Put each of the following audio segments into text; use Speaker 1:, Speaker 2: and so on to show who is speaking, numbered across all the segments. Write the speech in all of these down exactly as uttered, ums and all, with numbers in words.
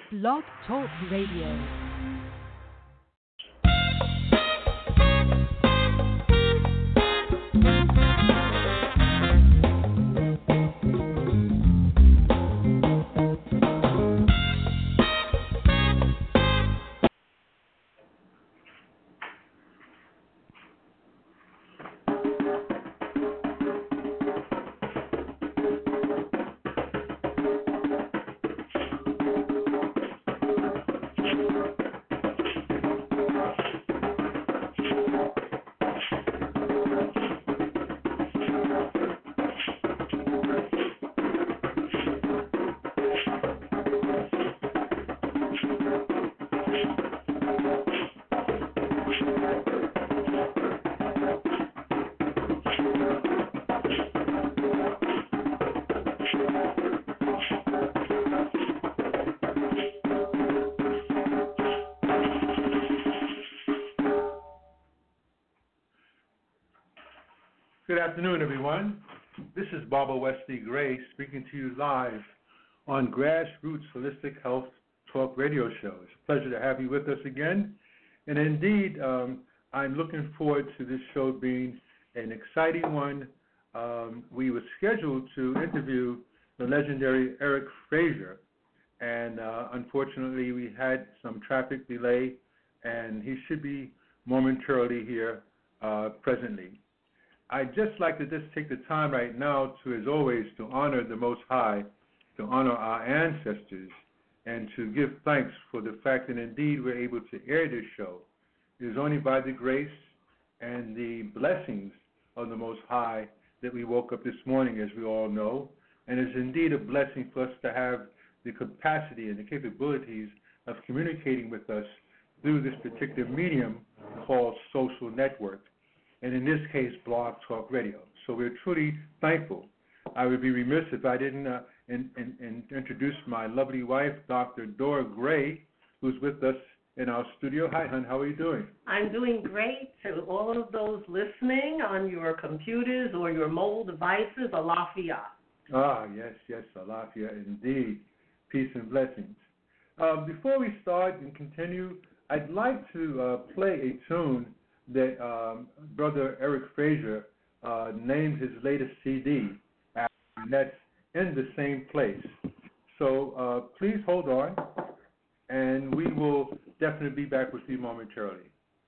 Speaker 1: Blog Talk Radio.
Speaker 2: Good afternoon, everyone. This is Baba Wesley Gray speaking to you live on Grassroots Holistic Health Talk Radio Show. It's a pleasure to have you with us again. And indeed, um, I'm looking forward to this show being an exciting one. Um, we were scheduled to interview the legendary Eric Frazier, and uh, unfortunately we had some traffic delay, and he should be momentarily here uh, presently. I'd just like to just take the time right now to, as always, to honor the Most High, to honor our ancestors, and to give thanks for the fact that indeed we're able to air this show. It is only by the grace and the blessings of the Most High that we woke up this morning, as we all know, and it's indeed a blessing for us to have the capacity and the capabilities of communicating with us through this particular medium called social network, and in this case, Blog Talk Radio. So we're truly thankful. I would be remiss if I didn't uh, in, in, in introduce my lovely wife, Doctor Dora Gray, who's with us in our studio. Hi, hon. How are you doing?
Speaker 3: I'm doing great. To all of those listening on your computers or your mobile devices, Alafia.
Speaker 2: Ah, yes, yes, Alafia, indeed. Peace and blessings. Uh, before we start and continue, I'd like to uh, play a tune that um, Brother Eric Frazier uh, named his latest C D, and that's In the Same Place. So uh, please hold on, and we will definitely be back with you momentarily.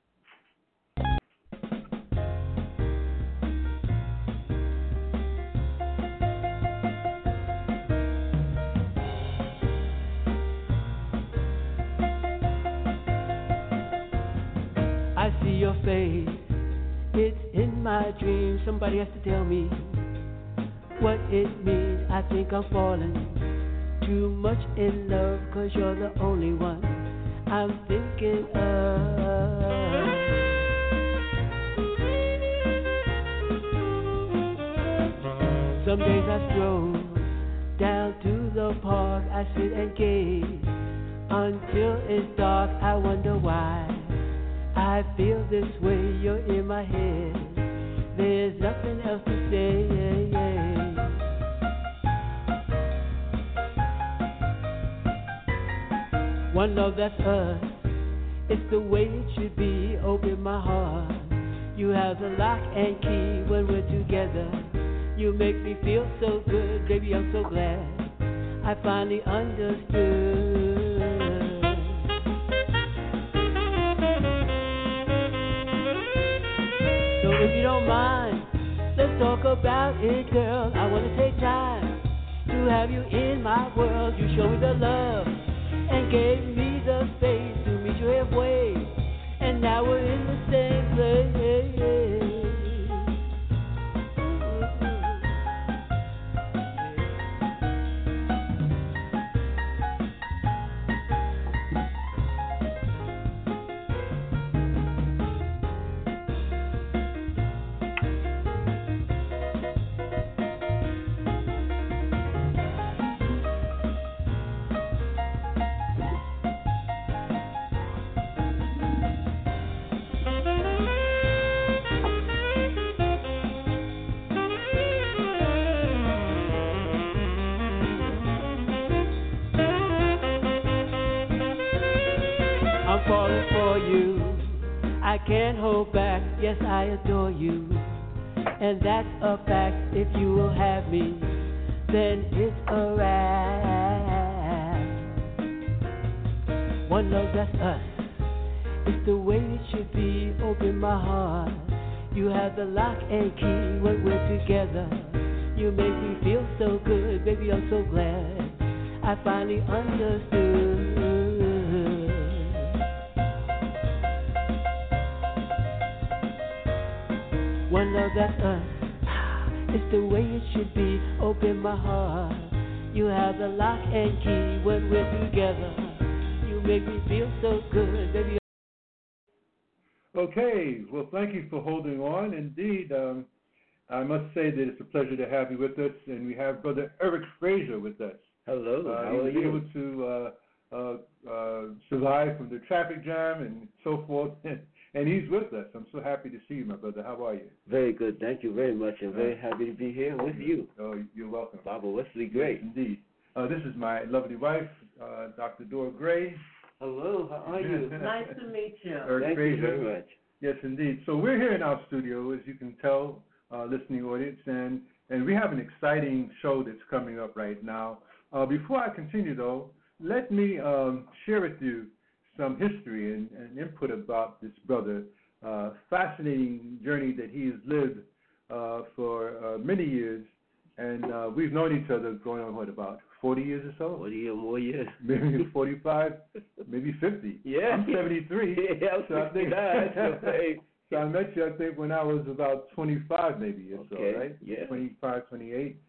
Speaker 4: Your face, it's in my dreams. Somebody has to tell me what it means. I think I'm falling too much in love, 'cause you're the only one I'm thinking of. Some days I stroll down to the park, I sit and gaze until it's dark. I wonder why I feel this way. You're in my head, there's nothing else to say. One love, that's us, it's the way it should be. Open my heart, you have the lock and key. When we're together, you make me feel so good. Baby, I'm so glad I finally understood. If you don't mind, let's talk about it, girl. I want to take time to have you in my world. You showed me the love and gave me the space to meet you halfway, and now we're in the same place. you. I can't hold back, yes, I adore you. And that's a fact, if you will have me, then it's a wrap. One love, that's us. It's the way it should be, open my heart. You have the lock and key when we're together. You make me feel so good, baby, I'm so glad I finally understood. One love, that's us. It's the way it should be, open my heart. You have the lock and key when we're together. You make me feel so good, baby.
Speaker 2: Okay, well, thank you for holding on. Indeed, um, I must say that it's a pleasure to have you with us, and we have Brother Eric Fraser with us.
Speaker 5: Hello,
Speaker 2: Uh,
Speaker 5: how
Speaker 2: he
Speaker 5: are
Speaker 2: was
Speaker 5: you?
Speaker 2: able to uh, uh, uh, survive from the traffic jam and so forth, and he's with us. I'm so happy to see you, my brother. How are you?
Speaker 5: Very good, thank you very much. I'm very happy to be here with you.
Speaker 2: Oh, you're welcome.
Speaker 5: Baba Wesley Gray.
Speaker 2: Yes, indeed. Uh, this is my lovely wife, uh, Doctor Dora Gray.
Speaker 5: Hello, how are you?
Speaker 3: Nice to meet you.
Speaker 2: Eric
Speaker 5: Thank
Speaker 2: Fraser.
Speaker 5: you very much.
Speaker 2: Yes, indeed. So we're here in our studio, as you can tell, uh, listening audience, and, and we have an exciting show that's coming up right now. Uh, before I continue, though, let me um, share with you some history and, and input about this brother. Uh, fascinating journey that he has lived uh, for uh, many years, and uh, we've known each other going on, what, about forty years or so?
Speaker 5: forty or more years.
Speaker 2: Maybe forty-five, maybe fifty.
Speaker 5: Yeah.
Speaker 2: I'm seventy-three.
Speaker 5: Yeah, I'm
Speaker 2: so I think,
Speaker 5: sixty-nine, so hey.
Speaker 2: so I met you, I think, when I was about twenty-five maybe or
Speaker 5: Okay,
Speaker 2: so, right?
Speaker 5: yeah.
Speaker 2: twenty-five, twenty-eight.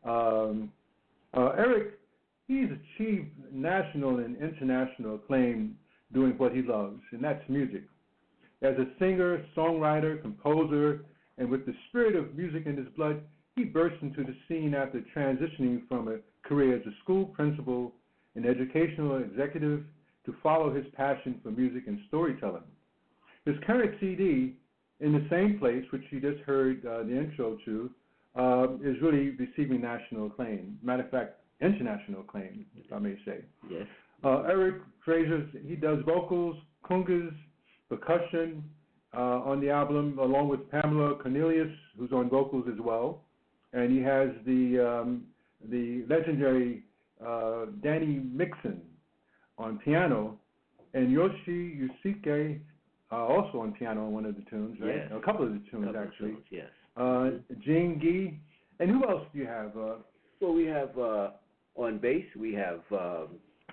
Speaker 2: Um, uh, Eric, he's achieved national and international acclaim doing what he loves, and that's music. As a singer, songwriter, composer, and with the spirit of music in his blood, he burst into the scene after transitioning from a career as a school principal and educational executive to follow his passion for music and storytelling. His current C D, In the Same Place, which you just heard uh, the intro to, uh, is really receiving national acclaim. Matter of fact, international acclaim, if I may say.
Speaker 5: Yes.
Speaker 2: Uh, Eric Fraser, he does vocals, congas, percussion uh, on the album, along with Pamela Cornelius, who's on vocals as well. And he has the um, the legendary uh, Danny Mixon on piano, and Yoshi Yusuke uh, also on piano on one of the tunes, right?
Speaker 5: Yes.
Speaker 2: A couple of the tunes,
Speaker 5: Couple of
Speaker 2: actually.
Speaker 5: songs, yes.
Speaker 2: Uh, Gene Gee. And who else do you have? Uh,
Speaker 5: Well, we have uh, on bass, we have um,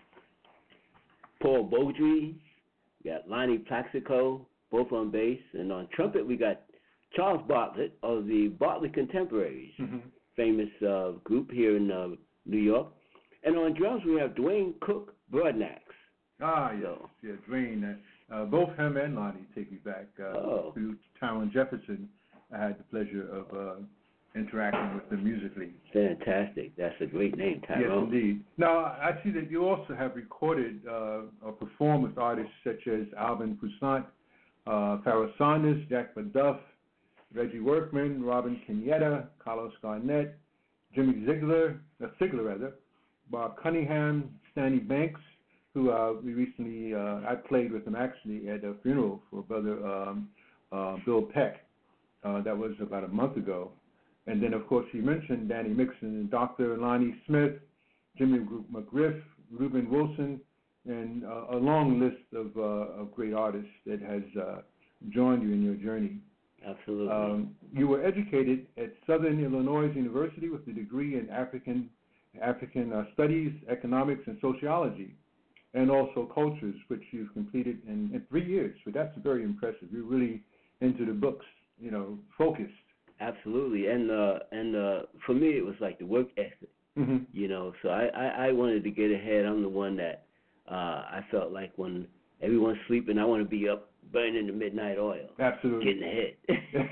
Speaker 5: Paul Beaudry, we got Lonnie Plaxico, both on bass, and on trumpet we got Charles Bartlett of the Bartlett Contemporaries,
Speaker 2: mm-hmm.
Speaker 5: famous uh, group here in uh, New York. And on drums we have Dwayne Cook Broadnax.
Speaker 2: Ah, yes,
Speaker 5: So-
Speaker 2: yeah, Dwayne. Uh, uh, both him and Lonnie take me back uh,
Speaker 5: Oh.
Speaker 2: to Tyrone Jefferson. I had the pleasure of uh, interacting with them musically.
Speaker 5: Fantastic. That's a great name, Tyrone.
Speaker 2: Yes, indeed. Now, I see that you also have recorded uh, or performed with artists such as Alvin Toussaint, uh, Pharoah Sanders, Jack McDuff, Reggie Workman, Robin Kenyatta, Carlos Garnett, Jimmy Ziegler, uh, Ziegler rather, Bob Cunningham, Stanley Banks, who uh, we recently, uh, I played with him actually at a funeral for brother um, uh, Bill Peck. Uh, that was about a month ago. And then, of course, you mentioned Danny Mixon and Doctor Lonnie Smith, Jimmy McGriff, Reuben Wilson, and uh, a long list of, uh, of great artists that has uh, joined you in your journey.
Speaker 5: Absolutely.
Speaker 2: Um, you were educated at Southern Illinois University with a degree in African African uh, Studies, Economics, and Sociology, and also Cultures, which you've completed in, in three years. So that's very impressive. You're really into the books, you know, focused.
Speaker 5: Absolutely. And uh, and uh, for me, it was like the work ethic.
Speaker 2: Mm-hmm.
Speaker 5: You know, so I, I, I wanted to get ahead. I'm the one that uh, I felt like when everyone's sleeping, I want to be up burning the midnight oil,
Speaker 2: Absolutely.
Speaker 5: getting ahead.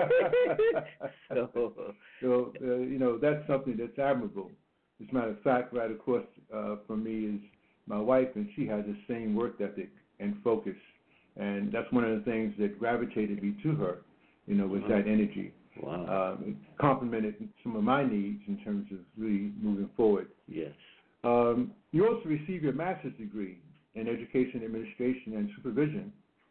Speaker 5: so,
Speaker 2: So, uh, you know, that's something that's admirable. As a matter of fact, right across uh, from me is my wife, and she has the same work ethic and focus. And that's one of the things that gravitated me to her, you know, was
Speaker 5: Wow.
Speaker 2: that energy.
Speaker 5: wow.
Speaker 2: Um, it complemented some of my needs in terms of really moving forward.
Speaker 5: Yes.
Speaker 2: Um, you also received your master's degree in education administration and supervision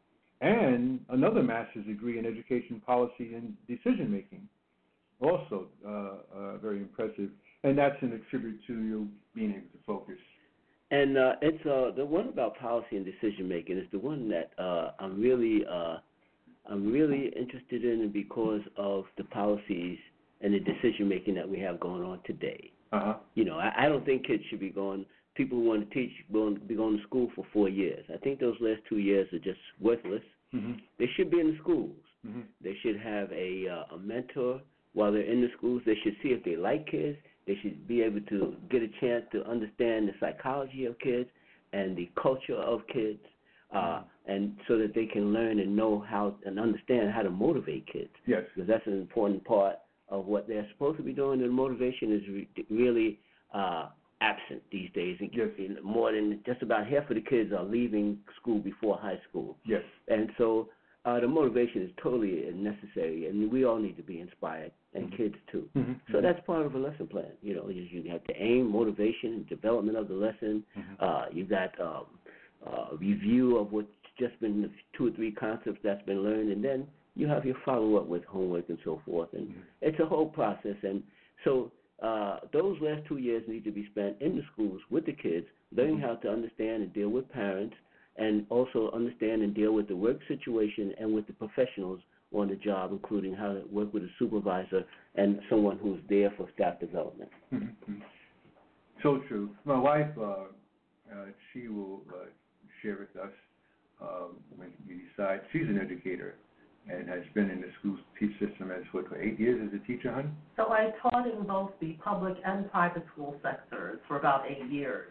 Speaker 2: and another master's degree in education policy and decision making. Also, uh, uh, very impressive, and that's an attribute to you being able to focus.
Speaker 5: And uh, it's uh, the one about policy and decision making is the one that uh, I'm really uh, I'm really interested in because of the policies and the decision making that we have going on today.
Speaker 2: Uh-huh.
Speaker 5: You know, I, I don't think kids should be going. People who want to teach will be going to school for four years. I think those last two years are just worthless.
Speaker 2: Mm-hmm.
Speaker 5: They should be in the schools.
Speaker 2: Mm-hmm.
Speaker 5: They should have a uh, a mentor while they're in the schools. They should see if they like kids. They should be able to get a chance to understand the psychology of kids and the culture of kids, uh, and so that they can learn and know how and understand how to motivate kids.
Speaker 2: Yes.
Speaker 5: Because that's an important part of what they're supposed to be doing. And motivation is re- really uh, absent these days.
Speaker 2: Yes.
Speaker 5: More than just about half of the kids are leaving school before high school.
Speaker 2: Yes.
Speaker 5: And so uh, the motivation is totally necessary, and we all need to be inspired, and
Speaker 2: Mm-hmm.
Speaker 5: kids too.
Speaker 2: Mm-hmm.
Speaker 5: So that's part of a lesson plan. You know, you, you have the aim, motivation, development of the lesson.
Speaker 2: Mm-hmm.
Speaker 5: Uh, you got um, uh, review of what's just been the two or three concepts that's been learned, and then you have your follow-up with homework and so forth. And
Speaker 2: Mm-hmm.
Speaker 5: it's a whole process. And so uh, those last two years need to be spent in the schools with the kids, learning
Speaker 2: Mm-hmm.
Speaker 5: how to understand and deal with parents, and also understand and deal with the work situation and with the professionals on the job, including how to work with a supervisor and someone who's there for staff development.
Speaker 2: Mm-hmm. So true. My wife, uh, uh, she will uh, share with us um, when you decide. She's an educator and has been in the school teach system as what for eight years as a teacher, hon?
Speaker 3: So I taught in both the public and private school sectors for about eight years.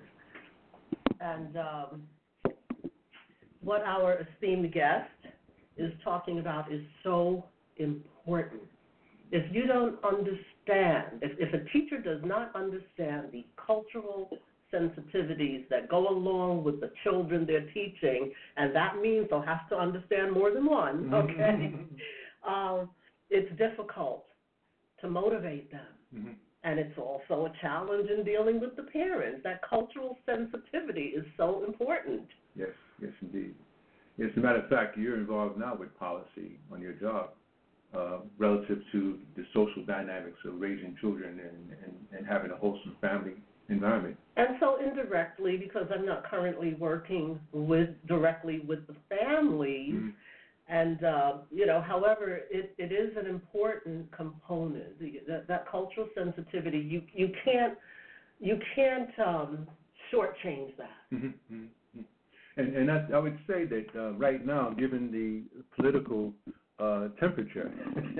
Speaker 3: And um, what our esteemed guest is talking about is so important. If you don't understand, if, if a teacher does not understand the cultural sensitivities that go along with the children they're teaching, and that means they'll have to understand more than one, okay, um, it's difficult to motivate them.
Speaker 2: Mm-hmm.
Speaker 3: And it's also a challenge in dealing with the parents. That cultural sensitivity is so important.
Speaker 2: Yes, yes, indeed. As a matter of fact, you're involved now with policy on your job uh, relative to the social dynamics of raising children and, and, and having a wholesome family environment.
Speaker 3: And so indirectly, because I'm not currently working with directly with the families,
Speaker 2: Mm-hmm.
Speaker 3: and, uh, you know, however, it, it is an important component. The, that, that cultural sensitivity, you, you can't, you can't um, shortchange that.
Speaker 2: Mm-hmm. Mm-hmm. And, and I, I would say that uh, right now, given the political uh, temperature,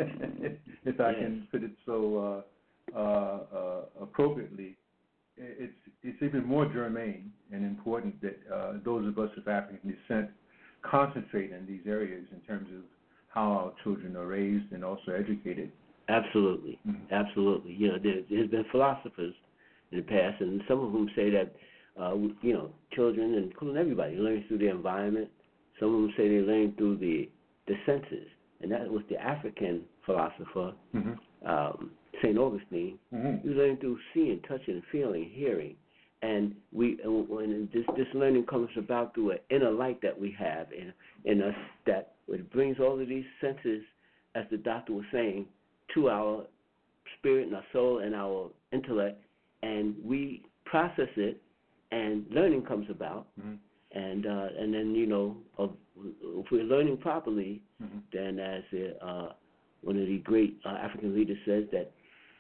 Speaker 2: if I
Speaker 5: Yes.
Speaker 2: can put it so uh, uh, uh, appropriately, it's it's even more germane and important that uh, those of us of African descent concentrate in these areas in terms of how our children are raised and also educated.
Speaker 5: Absolutely,
Speaker 2: Mm-hmm.
Speaker 5: absolutely. You know, there, there's been philosophers in the past, and some of them say that, uh, you know, children, including everybody, learn through their environment. Some of them say they learn through the, the senses, and that was the African philosopher,
Speaker 2: Mm-hmm.
Speaker 5: um, Saint Augustine.
Speaker 2: Mm-hmm.
Speaker 5: You learn through seeing, touching, feeling, hearing. And we, and when this this learning comes about through an inner light that we have in in us, that it brings all of these senses, as the doctor was saying, to our spirit and our soul and our intellect, and we process it, and learning comes about.
Speaker 2: Mm-hmm.
Speaker 5: And uh, and then you know, of, if we're learning properly,
Speaker 2: Mm-hmm.
Speaker 5: then as uh, one of the great uh, African leaders says that.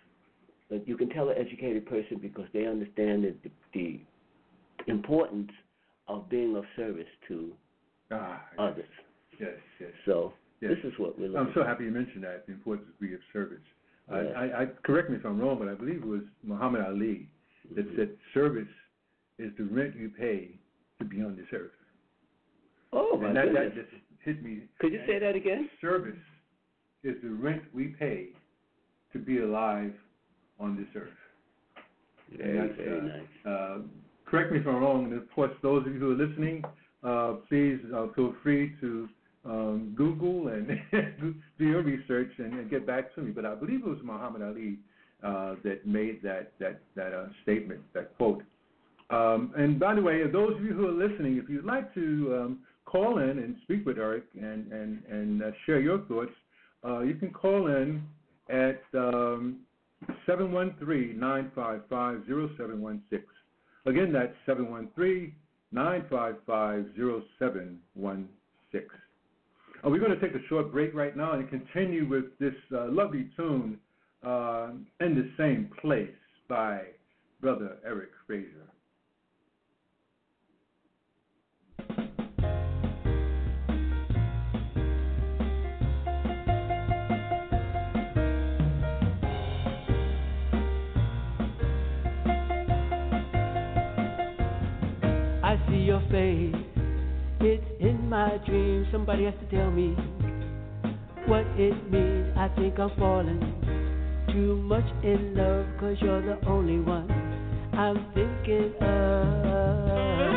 Speaker 5: But you can tell an educated person because they understand the, the importance of being of service to
Speaker 2: Ah, yes.
Speaker 5: others.
Speaker 2: Yes, yes.
Speaker 5: So
Speaker 2: Yes.
Speaker 5: this is what we're looking
Speaker 2: I'm so happy you mentioned that, the importance of be of service. I,
Speaker 5: Yes.
Speaker 2: I, I correct me if I'm wrong, but I believe it was Muhammad Ali that
Speaker 5: Mhm.
Speaker 2: said service is the rent you pay to be on this earth.
Speaker 5: Oh, my
Speaker 2: and that,
Speaker 5: goodness.
Speaker 2: that just hit me.
Speaker 5: Could you say that again?
Speaker 2: Service is the rent we pay to be alive on this earth.
Speaker 5: Very,
Speaker 2: And that's,
Speaker 5: very
Speaker 2: uh,
Speaker 5: nice.
Speaker 2: Uh, correct me if I'm wrong, and of course, those of you who are listening, uh, please uh, feel free to um, Google and do your research and, and get back to me. But I believe it was Muhammad Ali uh, that made that that that uh, statement, that quote. Um, and by the way, those of you who are listening, if you'd like to um, call in and speak with Eric and, and, and uh, share your thoughts, uh, you can call in at um, seven one three, nine five five, zero seven one six. Again, that's seven one three, nine five five, zero seven one six. Uh, we're going to take a short break right now and continue with this uh, lovely tune, uh, In the Same Place by Brother Eric Fraser.
Speaker 4: I see your face, it's in my dreams. Somebody has to tell me what it means. I think I'm falling too much in love, 'cause you're the only one I'm thinking of.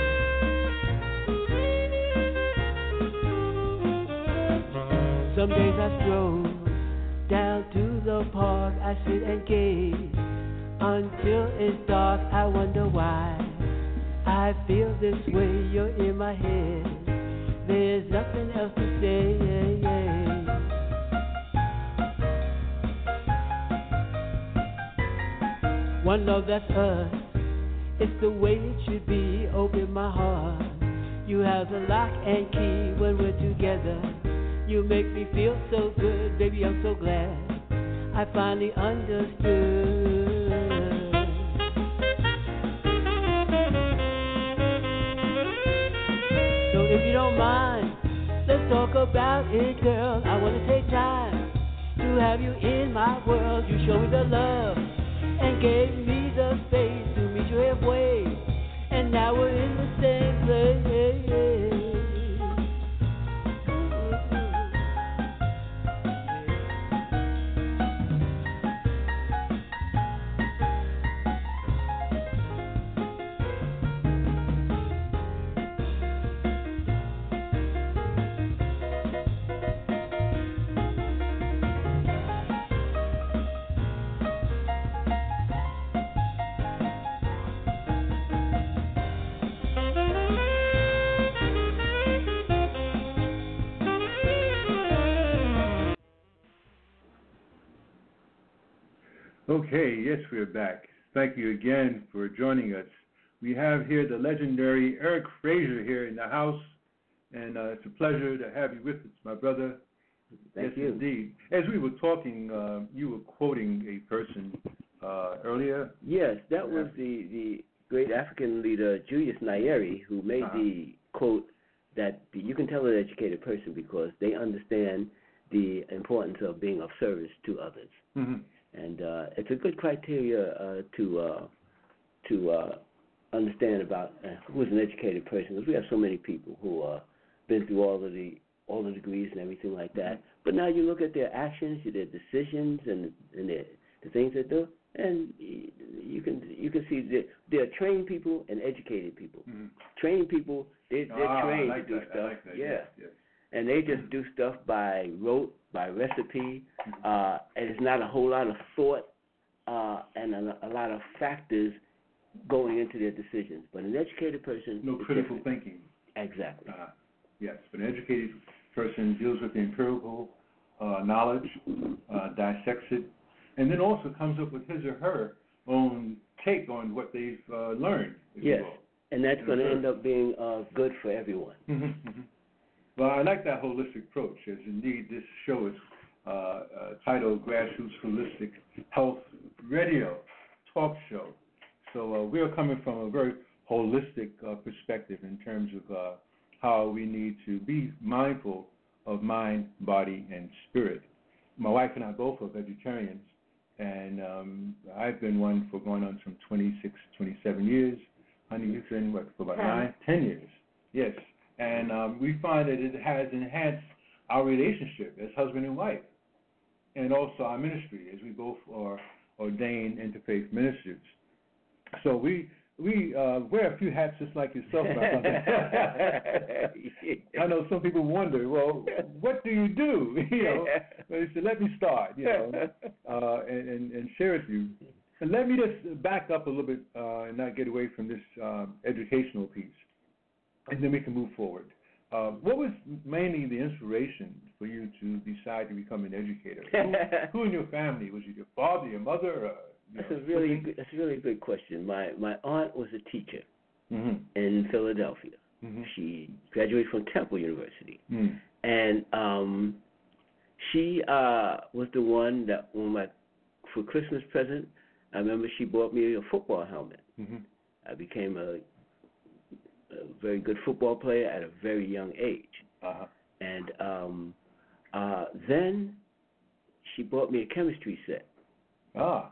Speaker 4: Some days I stroll down to the park, I sit and gaze until it's dark. I wonder why I feel this way. You're in my head, there's nothing else to say. One love, that's us, it's the way it should be. Open my heart, you have the lock and key. When we're together, you make me feel so good. Baby, I'm so glad I finally understood. If you don't mind, let's talk about it, girl. I want to take time to have you in my world. You show me the love and gave me the space to meet you halfway, and now we're in the same place.
Speaker 2: Okay, yes, we're back. Thank you again for joining us. We have here the legendary Eric Fraser here in the house, and uh, it's a pleasure to have you with us, my brother.
Speaker 5: Thank
Speaker 2: yes,
Speaker 5: you.
Speaker 2: indeed. As we were talking, uh, you were quoting a person uh, earlier.
Speaker 5: Yes, that was the, the great African leader Julius Nyerere, who made
Speaker 2: Uh-huh.
Speaker 5: the quote that you can tell an educated person because they understand the importance of being of service to others.
Speaker 2: Mm-hmm.
Speaker 5: And uh, it's a good criteria uh, to uh, to uh, understand about uh, who is an educated person, because we have so many people who uh been through all of the all the degrees and everything like that. But now you look at their actions, their decisions, and and their, the things they do, and you can you can see that they're trained people and educated people.
Speaker 2: Mm-hmm.
Speaker 5: Trained people, they, they're
Speaker 2: ah,
Speaker 5: trained
Speaker 2: I like
Speaker 5: to do
Speaker 2: that.
Speaker 5: stuff.
Speaker 2: I like that.
Speaker 5: Yeah.
Speaker 2: Yes, yes.
Speaker 5: And they just do stuff by rote, by recipe, uh, and it's not a whole lot of thought uh, and a, a lot of factors going into their decisions. But an educated person,
Speaker 2: No
Speaker 5: is
Speaker 2: critical
Speaker 5: different.
Speaker 2: thinking.
Speaker 5: Exactly.
Speaker 2: Uh, yes, but an educated person deals with the empirical uh, knowledge, uh, dissects it, and then also comes up with his or her own take on what they've uh, learned. If
Speaker 5: Yes,
Speaker 2: you will.
Speaker 5: and that's
Speaker 2: Yes,
Speaker 5: going to
Speaker 2: sir.
Speaker 5: end up being uh, good for everyone.
Speaker 2: Mm-hmm, mm-hmm. Well, I like that holistic approach, as indeed this show is uh, uh, titled Grassroots Holistic Health Radio Talk Show. So uh, we are coming from a very holistic uh, perspective in terms of uh, how we need to be mindful of mind, body, and spirit. My wife and I both are vegetarians, and um, I've been one for going on some twenty-six, twenty-seven years. Honey, you've been, what, for about
Speaker 3: Ten.
Speaker 2: nine, ten years. Yes. And um, we find that it has enhanced our relationship as husband and wife, and also our ministry, as we both are ordained interfaith ministers. So we we uh, wear a few hats just like yourself. I know some people wonder, well, what do you do? You know, but he said, let me start, you know, uh, and, and, and share with you. And let me just back up a little bit uh, and not get away from this um, educational piece, and then we can move forward. Um, what was mainly the inspiration for you to decide to become an educator? who, who in your family? Was it your father, your mother? Uh, you
Speaker 5: That's
Speaker 2: know,
Speaker 5: a really
Speaker 2: siblings?
Speaker 5: good, that's a really good question. My my aunt was a teacher
Speaker 2: Mm-hmm.
Speaker 5: in Philadelphia.
Speaker 2: Mm-hmm.
Speaker 5: She graduated from Temple University,
Speaker 2: Mm.
Speaker 5: and um, she uh, was the one that when my for Christmas present, I remember she bought me a football helmet.
Speaker 2: Mm-hmm.
Speaker 5: I became a, a very good football player at a very young age,
Speaker 2: Uh-huh.
Speaker 5: and um, uh, then she bought me a chemistry set.
Speaker 2: Ah.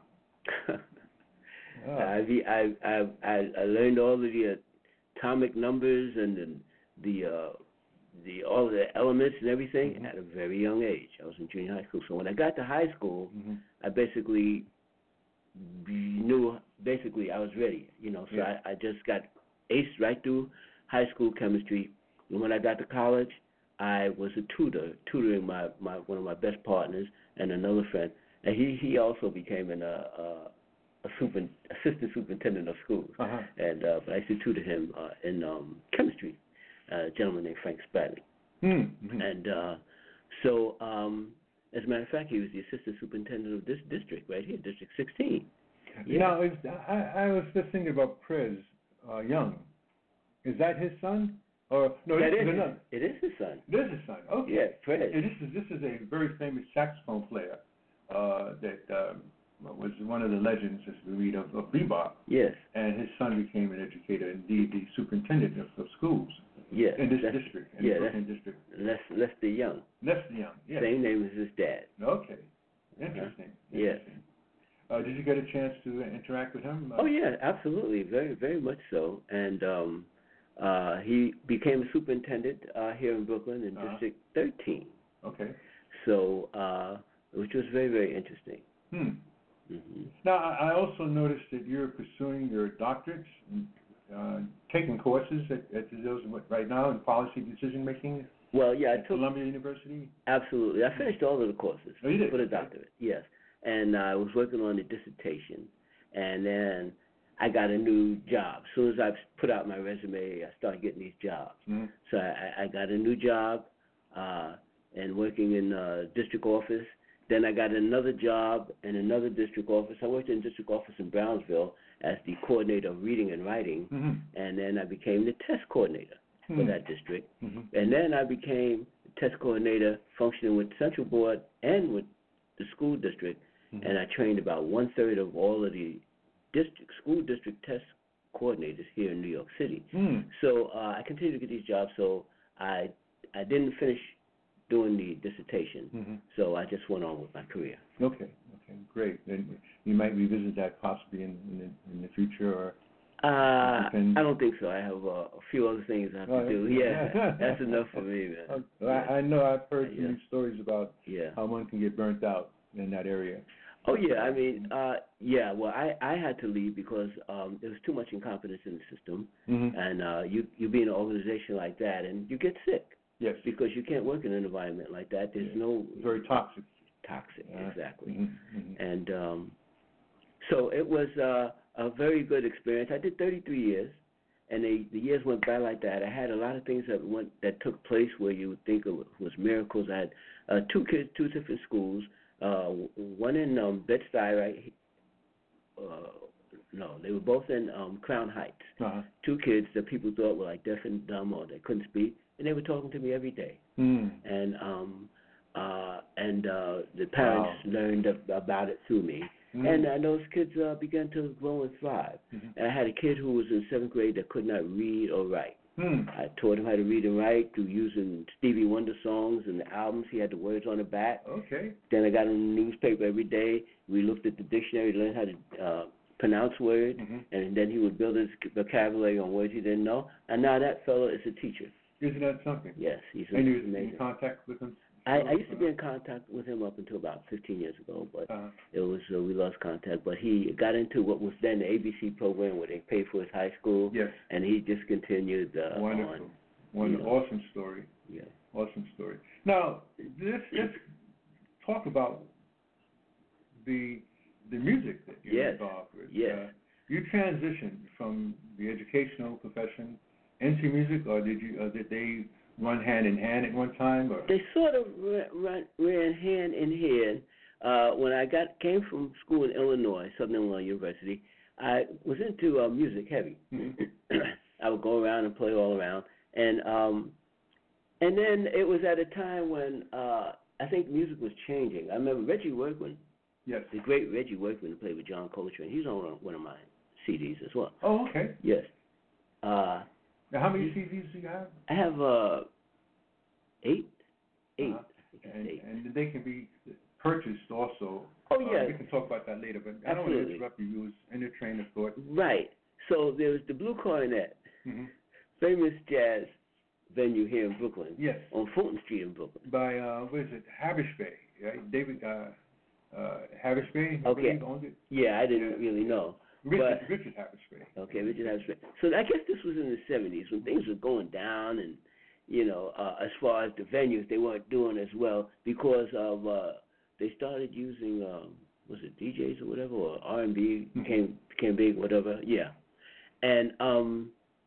Speaker 2: ah.
Speaker 5: I, I, I, I, I learned all of the atomic numbers and the, the, uh, the all the elements and everything
Speaker 2: Mhm.
Speaker 5: at a very young age. I was in junior high school. So when I got to high school,
Speaker 2: Mm-hmm.
Speaker 5: I basically knew, basically I was ready, you know. So
Speaker 2: Yeah.
Speaker 5: I, I just got aced right through high school chemistry. And when I got to college, I was a tutor, tutoring my, my one of my best partners and another friend. And he, he also became an, uh, uh, a super, assistant superintendent of schools.
Speaker 2: Uh-huh.
Speaker 5: And uh, but I used to tutor him uh, in um, chemistry, uh, a gentleman named Frank Spradley.
Speaker 2: Mm-hmm.
Speaker 5: And uh, so, um, as a matter of fact, he was the assistant superintendent of this district right here, District sixteen. Yeah.
Speaker 2: Now, is, I, I was just thinking about Prez uh, Young. Is that his son? Or no,
Speaker 5: That
Speaker 2: this
Speaker 5: is
Speaker 2: is
Speaker 5: his,
Speaker 2: another.
Speaker 5: it is his son.
Speaker 2: This is his son. Okay.
Speaker 5: Yeah, Fred.
Speaker 2: And this is this is a very famous saxophone player uh, that um, was one of the legends, as we read, of, of bebop.
Speaker 5: Yes.
Speaker 2: And his son became an educator, indeed the superintendent of, of schools
Speaker 5: Yes.
Speaker 2: in this
Speaker 5: that's,
Speaker 2: district, in
Speaker 5: yeah,
Speaker 2: the Brooklyn district.
Speaker 5: Les, Lester Young.
Speaker 2: Lester Young. Yes.
Speaker 5: Same name as his dad.
Speaker 2: Okay. Interesting.
Speaker 5: Uh-huh. Yes.
Speaker 2: Interesting. Uh, did you get a chance to interact with him? Uh,
Speaker 5: Oh yeah, absolutely, very, very much so. And um, uh, he became a superintendent uh, here in Brooklyn in
Speaker 2: Uh-huh.
Speaker 5: District thirteen.
Speaker 2: Okay.
Speaker 5: So, uh, which was very, very interesting.
Speaker 2: Hmm.
Speaker 5: hmm
Speaker 2: Now, I I also noticed that you're pursuing your doctorates, uh, taking courses at, at those right now in policy decision making
Speaker 5: Well, yeah, I
Speaker 2: at
Speaker 5: took
Speaker 2: Columbia University.
Speaker 5: absolutely. I finished all of the courses
Speaker 2: Oh, you did?
Speaker 5: for the
Speaker 2: Okay.
Speaker 5: doctorate. Yes, and I was working on the dissertation, and then I got a new job. As soon as I put out my resume, I started getting these jobs.
Speaker 2: Mm-hmm.
Speaker 5: So I, I got a new job uh, and working in uh, district office. Then I got another job in another district office. I worked in district office in Brownsville as the coordinator of reading and writing,
Speaker 2: Mm-hmm.
Speaker 5: and then I became the test coordinator for
Speaker 2: Hmm.
Speaker 5: that district.
Speaker 2: Mm-hmm.
Speaker 5: And then I became the test coordinator functioning with Central Board and with the school district,
Speaker 2: Mm-hmm.
Speaker 5: and I trained about one-third of all of the district school district test coordinators here in New York City.
Speaker 2: Hmm.
Speaker 5: So uh, I continued to get these jobs, so I I didn't finish doing the dissertation,
Speaker 2: Mm-hmm.
Speaker 5: so I just went on with my career.
Speaker 2: Okay. Okay. Great. And you might revisit that possibly in in the, in the future, or
Speaker 5: Uh,
Speaker 2: You can-
Speaker 5: I don't think so. I have uh, a few other things I have to
Speaker 2: Oh,
Speaker 5: do.
Speaker 2: yeah.
Speaker 5: Yeah, that's enough for me, man.
Speaker 2: Okay.
Speaker 5: Yeah.
Speaker 2: I, I know I've heard
Speaker 5: Yeah.
Speaker 2: some stories about
Speaker 5: Yeah.
Speaker 2: how one can get burnt out in that area.
Speaker 5: Oh yeah, I mean, uh, yeah. Well, I, I had to leave because um, there was too much incompetence in the system,
Speaker 2: Mm-hmm.
Speaker 5: and uh, you you be in an organization like that, and you get sick
Speaker 2: Yes.
Speaker 5: because you can't work in an environment like that. There's
Speaker 2: Yeah.
Speaker 5: no
Speaker 2: Very toxic.
Speaker 5: toxic,
Speaker 2: Uh,
Speaker 5: exactly.
Speaker 2: Mm-hmm. Mm-hmm.
Speaker 5: And um, so it was uh, a very good experience. I did thirty-three years, and they, the years went by like that. I had a lot of things that went that took place where you would think it was miracles. I had uh, two kids, two different schools. Uh, one in um, Bed-Stuy, right? Uh, no, they were both in um, Crown Heights.
Speaker 2: Uh-huh.
Speaker 5: Two kids that people thought were like deaf and dumb or they couldn't speak, and they were talking to me every day.
Speaker 2: Mm.
Speaker 5: And um, uh, and uh, the parents
Speaker 2: Wow.
Speaker 5: learned ab- about it through me.
Speaker 2: Mm.
Speaker 5: And uh, those kids uh, began to grow and thrive.
Speaker 2: Mm-hmm.
Speaker 5: And I had a kid who was in seventh grade that could not read or write.
Speaker 2: Mm.
Speaker 5: I taught him how to read and write through using Stevie Wonder songs and the albums. He had the words on the back.
Speaker 2: Okay.
Speaker 5: Then I got him the newspaper every day. We looked at the dictionary, learned how to uh, pronounce words,
Speaker 2: Mm-hmm.
Speaker 5: and then he would build his vocabulary on words he didn't know. And now that fellow is a teacher.
Speaker 2: Isn't that something?
Speaker 5: Yes, he's
Speaker 2: And you're
Speaker 5: amazing.
Speaker 2: in contact with them?
Speaker 5: I, I used to be in contact with him up until about fifteen years ago, but
Speaker 2: Uh-huh.
Speaker 5: it was uh, we lost contact. But he got into what was then the A B C program where they paid for his high school,
Speaker 2: Yes.
Speaker 5: and he just continued uh,
Speaker 2: Wonderful.
Speaker 5: on.
Speaker 2: Wonderful.
Speaker 5: Yeah.
Speaker 2: Awesome story.
Speaker 5: Yeah.
Speaker 2: Awesome story. Now, let's, let's talk about the the music that you're
Speaker 5: Yes.
Speaker 2: involved with.
Speaker 5: Yes.
Speaker 2: Uh, you transitioned from the educational profession into music, or did you? Uh, did they run hand in hand at one time? Or?
Speaker 5: They sort of ran, ran, ran hand in hand. Uh, when I got came from school in Illinois, Southern Illinois University, I was into uh, music heavy. Mm-hmm. I would go around and play all around, and um, and then it was at a time when uh, I think music was changing. I remember Reggie Workman,
Speaker 2: yes,
Speaker 5: the great Reggie Workman, who played with John Coltrane. He's on one of my C Ds as well.
Speaker 2: Oh, okay.
Speaker 5: Yes. Uh,
Speaker 2: now, how many C Ds do you have?
Speaker 5: I have uh, eight. Eight.
Speaker 2: Uh-huh.
Speaker 5: I think
Speaker 2: and,
Speaker 5: eight.
Speaker 2: and they can be purchased also.
Speaker 5: Oh,
Speaker 2: uh,
Speaker 5: yeah.
Speaker 2: We can talk about that later, but I don't
Speaker 5: Absolutely.
Speaker 2: want to interrupt you. You was in your train of thought.
Speaker 5: Right. So there was the Blue Coronet,
Speaker 2: mm-hmm.
Speaker 5: famous jazz venue here in Brooklyn.
Speaker 2: Yes.
Speaker 5: On Fulton Street in Brooklyn.
Speaker 2: By, uh, what is it, Havish Bay, right? David uh, uh, Havish Bay, I
Speaker 5: Okay.
Speaker 2: believe, owned it.
Speaker 5: Yeah, I didn't
Speaker 2: Yeah.
Speaker 5: really know.
Speaker 2: Richard,
Speaker 5: But,
Speaker 2: Richard Havish Bay.
Speaker 5: okay, Richard Havish Bay. So I guess this was in the seventies when things were going down, and, you know, uh, as far as the venues, they weren't doing as well because of, uh, they started using, um, was it D Js or whatever, or R and B
Speaker 2: Mm-hmm.
Speaker 5: became, became big, whatever, yeah. And um,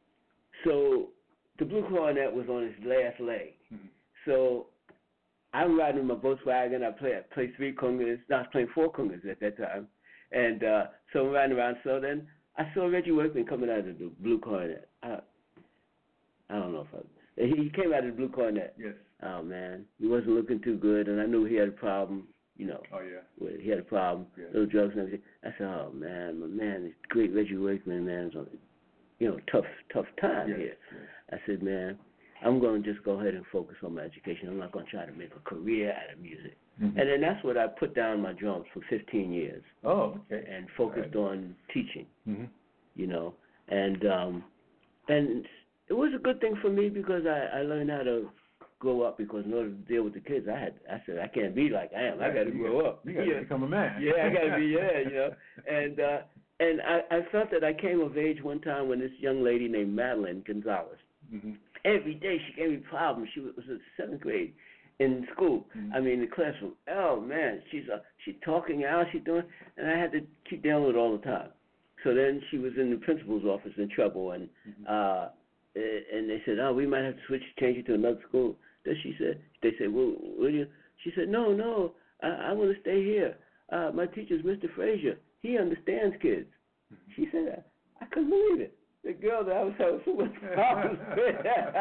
Speaker 5: so the Blue Coronet was on its last leg.
Speaker 2: Mm-hmm.
Speaker 5: So I'm riding my Volkswagen. I play I play three congas. No, I was playing four congas at that time. And uh, so I'm riding around. So then I saw Reggie Workman coming out of the Blue Coronet. I, I don't know if I, he came out of the Blue Coronet.
Speaker 2: Yes.
Speaker 5: Oh, man. He wasn't looking too good, and I knew he had a problem, you know.
Speaker 2: Oh, yeah.
Speaker 5: With, he had a problem,
Speaker 2: Yeah.
Speaker 5: little drugs and everything. I said, oh, man, my man, this great Reggie Workman, man, is on, you know, tough, tough time
Speaker 2: Yes.
Speaker 5: here.
Speaker 2: Yes.
Speaker 5: I said, man, I'm going to just go ahead and focus on my education. I'm not going to try to make a career out of music.
Speaker 2: Mm-hmm.
Speaker 5: And then that's what I put down my drums for fifteen years.
Speaker 2: Oh, okay.
Speaker 5: And focused
Speaker 2: Right.
Speaker 5: on teaching,
Speaker 2: Mm-hmm.
Speaker 5: you know. And um, and it was a good thing for me because I, I learned how to grow up because in order to deal with the kids, I had I said, I can't be like I am. I got to grow up.
Speaker 2: You got to
Speaker 5: Yeah.
Speaker 2: become a man.
Speaker 5: Yeah, I got to be, yeah, you know. And uh, and I, I felt that I came of age one time when this young lady named Madeline Gonzalez,
Speaker 2: Mm-hmm.
Speaker 5: every day she gave me problems. She was in seventh grade in school.
Speaker 2: Mm-hmm.
Speaker 5: I mean, in the classroom. Oh man, she's uh, she's talking out, she's doing, and I had to keep dealing with it all the time. So then she was in the principal's office in trouble, and
Speaker 2: Mm-hmm.
Speaker 5: uh, and they said, oh, we might have to switch, change you to another school. Then she said, they said, well, will you? She said, no, no, I, I want to stay here. Uh, my teacher's Mister Frazier. He understands kids.
Speaker 2: Mm-hmm.
Speaker 5: She said, I, I couldn't believe it. The girl that I was having so much problems with,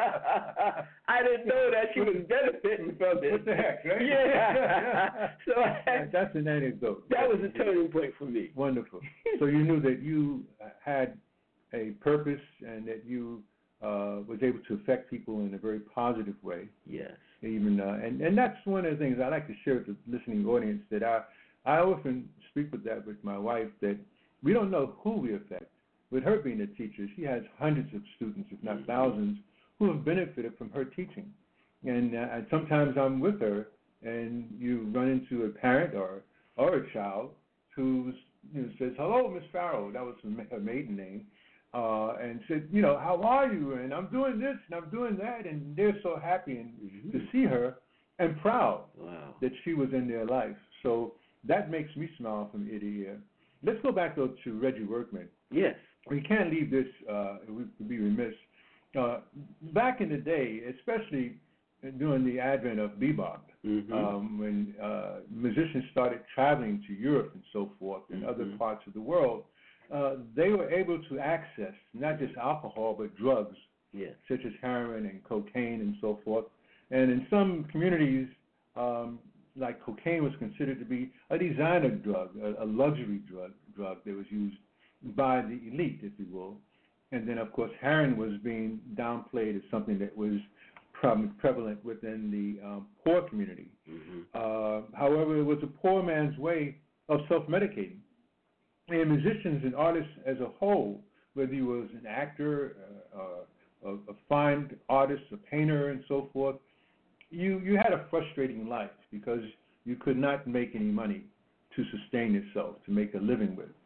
Speaker 5: I didn't know that she was benefiting from it.
Speaker 2: What the heck, right?
Speaker 5: Yeah. So I had,
Speaker 2: That's an anecdote.
Speaker 5: that was a turning point for me.
Speaker 2: Wonderful. So you knew that you had a purpose and that you uh, was able to affect people in a very positive way.
Speaker 5: Yes.
Speaker 2: Even uh, and and that's one of the things I like to share with the listening audience. That I I often speak with that with my wife that we don't know who we affect. With her being a teacher, she has hundreds of students, if not thousands, who have benefited from her teaching. And, uh, and sometimes I'm with her, and you run into a parent or or a child who you know, says, "Hello, Miss Farrell." That was her maiden name, uh, and said, "You know, how are you?" And I'm doing this and I'm doing that, and they're so happy and
Speaker 5: Mm-hmm.
Speaker 2: to see her and proud
Speaker 5: Wow.
Speaker 2: that she was in their life. So that makes me smile from ear to ear. Let's go back though to Reggie Workman.
Speaker 5: Yes.
Speaker 2: We can't leave this, uh, we would be remiss. Uh, back in the day, especially during the advent of bebop,
Speaker 5: Mm-hmm.
Speaker 2: um, when uh, musicians started traveling to Europe and so forth and
Speaker 5: Mhm.
Speaker 2: other parts of the world, uh, they were able to access not just alcohol but drugs
Speaker 5: Yes.
Speaker 2: such as heroin and cocaine and so forth. And in some communities, um, like cocaine was considered to be a designer drug, a, a luxury drug, drug that was used by the elite, if you will. And then, of course, heroin was being downplayed as something that was probably prevalent within the um, poor community.
Speaker 5: Mm-hmm.
Speaker 2: Uh, however, it was a poor man's way of self-medicating. And musicians and artists as a whole, whether you was an actor, uh, uh, a, a fine artist, a painter, and so forth, you, you had a frustrating life because you could not make any money to sustain yourself, to make a living with.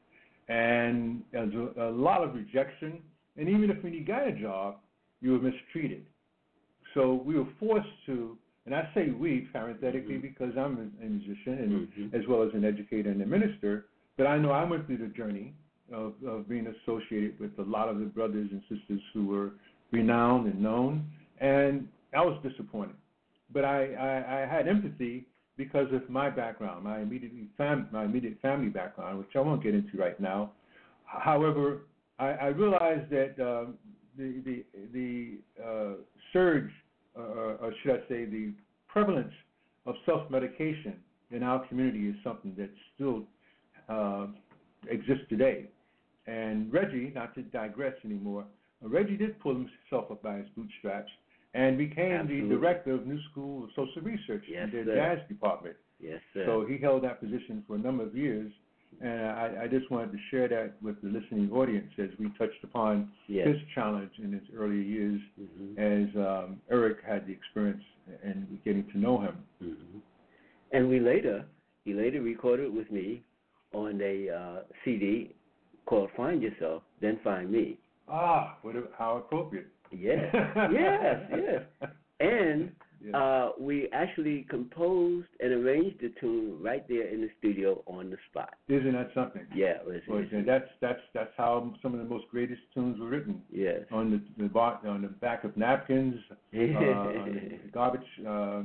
Speaker 2: And there's a, a lot of rejection, and even if when you got a job, you were mistreated. So we were forced to, and I say we parenthetically
Speaker 5: Mhm.
Speaker 2: because I'm a, a musician and
Speaker 5: Mhm.
Speaker 2: as well as an educator and a minister, but I know I went through the journey of, of being associated with a lot of the brothers and sisters who were renowned and known. And I was disappointed. But I, I, I had empathy because of my background, my immediate fam, my immediate family background, which I won't get into right now. However, I, I realized that um, the the the uh, surge, uh, or should I say, the prevalence of self-medication in our community is something that still uh, exists today. And Reggie, not to digress anymore, Reggie did pull himself up by his bootstraps and became
Speaker 5: Absolutely.
Speaker 2: the director of New School of Social Research
Speaker 5: Yes,
Speaker 2: in their
Speaker 5: sir.
Speaker 2: jazz department.
Speaker 5: Yes, sir.
Speaker 2: So he held that position for a number of years, and I, I just wanted to share that with the listening audience as we touched upon
Speaker 5: yes.
Speaker 2: his challenge in his earlier years,
Speaker 5: Mm-hmm.
Speaker 2: as um, Eric had the experience and getting to know him.
Speaker 5: Mm-hmm. And we later, he later recorded with me on a uh, C D called "Find Yourself, Then Find Me."
Speaker 2: Ah, what a, how appropriate.
Speaker 5: Yes, yes, yes. And
Speaker 2: yes.
Speaker 5: uh, we actually composed and arranged the tune right there in the studio on the spot.
Speaker 2: Isn't that something?
Speaker 5: Yeah, it was,
Speaker 2: Well,
Speaker 5: it was,
Speaker 2: that's that's that's how some of the most greatest tunes were written.
Speaker 5: yes.
Speaker 2: On the, the bar, on the back of napkins, uh, on the garbage, uh,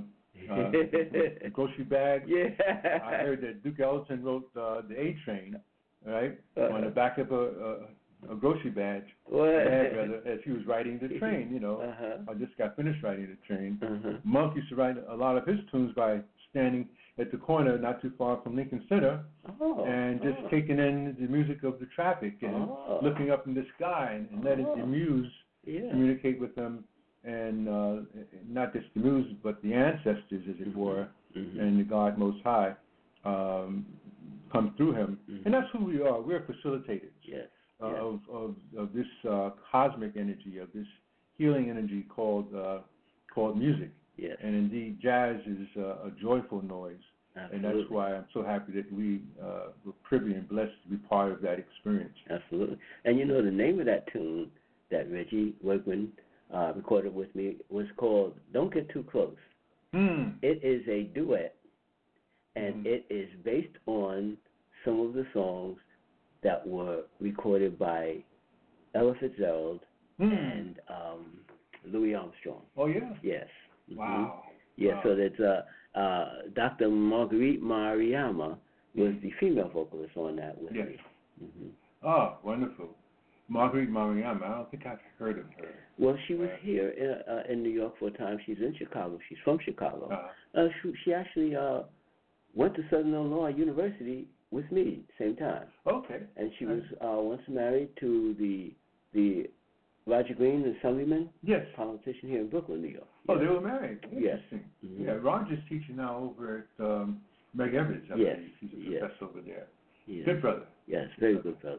Speaker 2: uh, grocery bags.
Speaker 5: Yeah.
Speaker 2: I heard that Duke Ellington wrote uh, the A Train, right,
Speaker 5: Uh-huh.
Speaker 2: on the back of a, a, a grocery badge.
Speaker 5: What?
Speaker 2: Bag, rather, as he was riding the train. You know,
Speaker 5: Uh-huh.
Speaker 2: I just got finished riding the train.
Speaker 5: Uh-huh.
Speaker 2: Monk used to write a lot of his tunes by standing at the corner, not too far from Lincoln Center,
Speaker 5: Oh.
Speaker 2: and just
Speaker 5: oh.
Speaker 2: taking in the music of the traffic and
Speaker 5: Oh.
Speaker 2: looking up in the sky and, and letting
Speaker 5: Oh.
Speaker 2: the muse
Speaker 5: Yeah.
Speaker 2: communicate with them, and uh, not just the muse, but the ancestors, as it
Speaker 5: Mhm.
Speaker 2: were,
Speaker 5: Mhm.
Speaker 2: and the God Most High um, come through him.
Speaker 5: Mhm.
Speaker 2: And that's who we are. We're facilitators
Speaker 5: Yes.
Speaker 2: uh,
Speaker 5: yes.
Speaker 2: of, of, of this uh, cosmic energy, of this healing energy called uh, called music.
Speaker 5: Yes.
Speaker 2: And indeed, jazz is uh, a joyful noise.
Speaker 5: Absolutely.
Speaker 2: And that's why I'm so happy that we uh, were privy and blessed to be part of that experience.
Speaker 5: Absolutely. And you know, the name of that tune that Reggie Workman uh, recorded with me was called "Don't Get Too Close."
Speaker 2: Hmm.
Speaker 5: It is a duet, and
Speaker 2: Mhm.
Speaker 5: it is based on some of the songs that were recorded by Ella Fitzgerald
Speaker 2: Hmm.
Speaker 5: and um, Louis Armstrong.
Speaker 2: Oh, yeah?
Speaker 5: Yes. Mhm.
Speaker 2: Wow.
Speaker 5: Yeah,
Speaker 2: Wow.
Speaker 5: so that's uh, uh, Doctor Marguerite Mariama was the female vocalist on that with
Speaker 2: Yes.
Speaker 5: me. Mm-hmm.
Speaker 2: Oh, wonderful. Marguerite Mariama, I don't think I've heard of her.
Speaker 5: Well, she was
Speaker 2: Uh,
Speaker 5: here in, uh, in New York for a time. She's in Chicago. She's from Chicago.
Speaker 2: Uh,
Speaker 5: Uh, she, she actually uh, went to Southern Illinois University with me same time,
Speaker 2: okay.
Speaker 5: and she was uh, once married to the the Roger Green, the Assemblyman,
Speaker 2: Yes.
Speaker 5: politician here in Brooklyn, New York.
Speaker 2: Oh,
Speaker 5: Yes.
Speaker 2: they were married.
Speaker 5: Yes.
Speaker 2: Interesting.
Speaker 5: Mhm.
Speaker 2: Yeah, Roger's teaching now over at um, Meg Evans, I
Speaker 5: Yes.
Speaker 2: believe. He's a
Speaker 5: Yes.
Speaker 2: professor over there.
Speaker 5: Yes.
Speaker 2: Good brother.
Speaker 5: Yes, very good brother.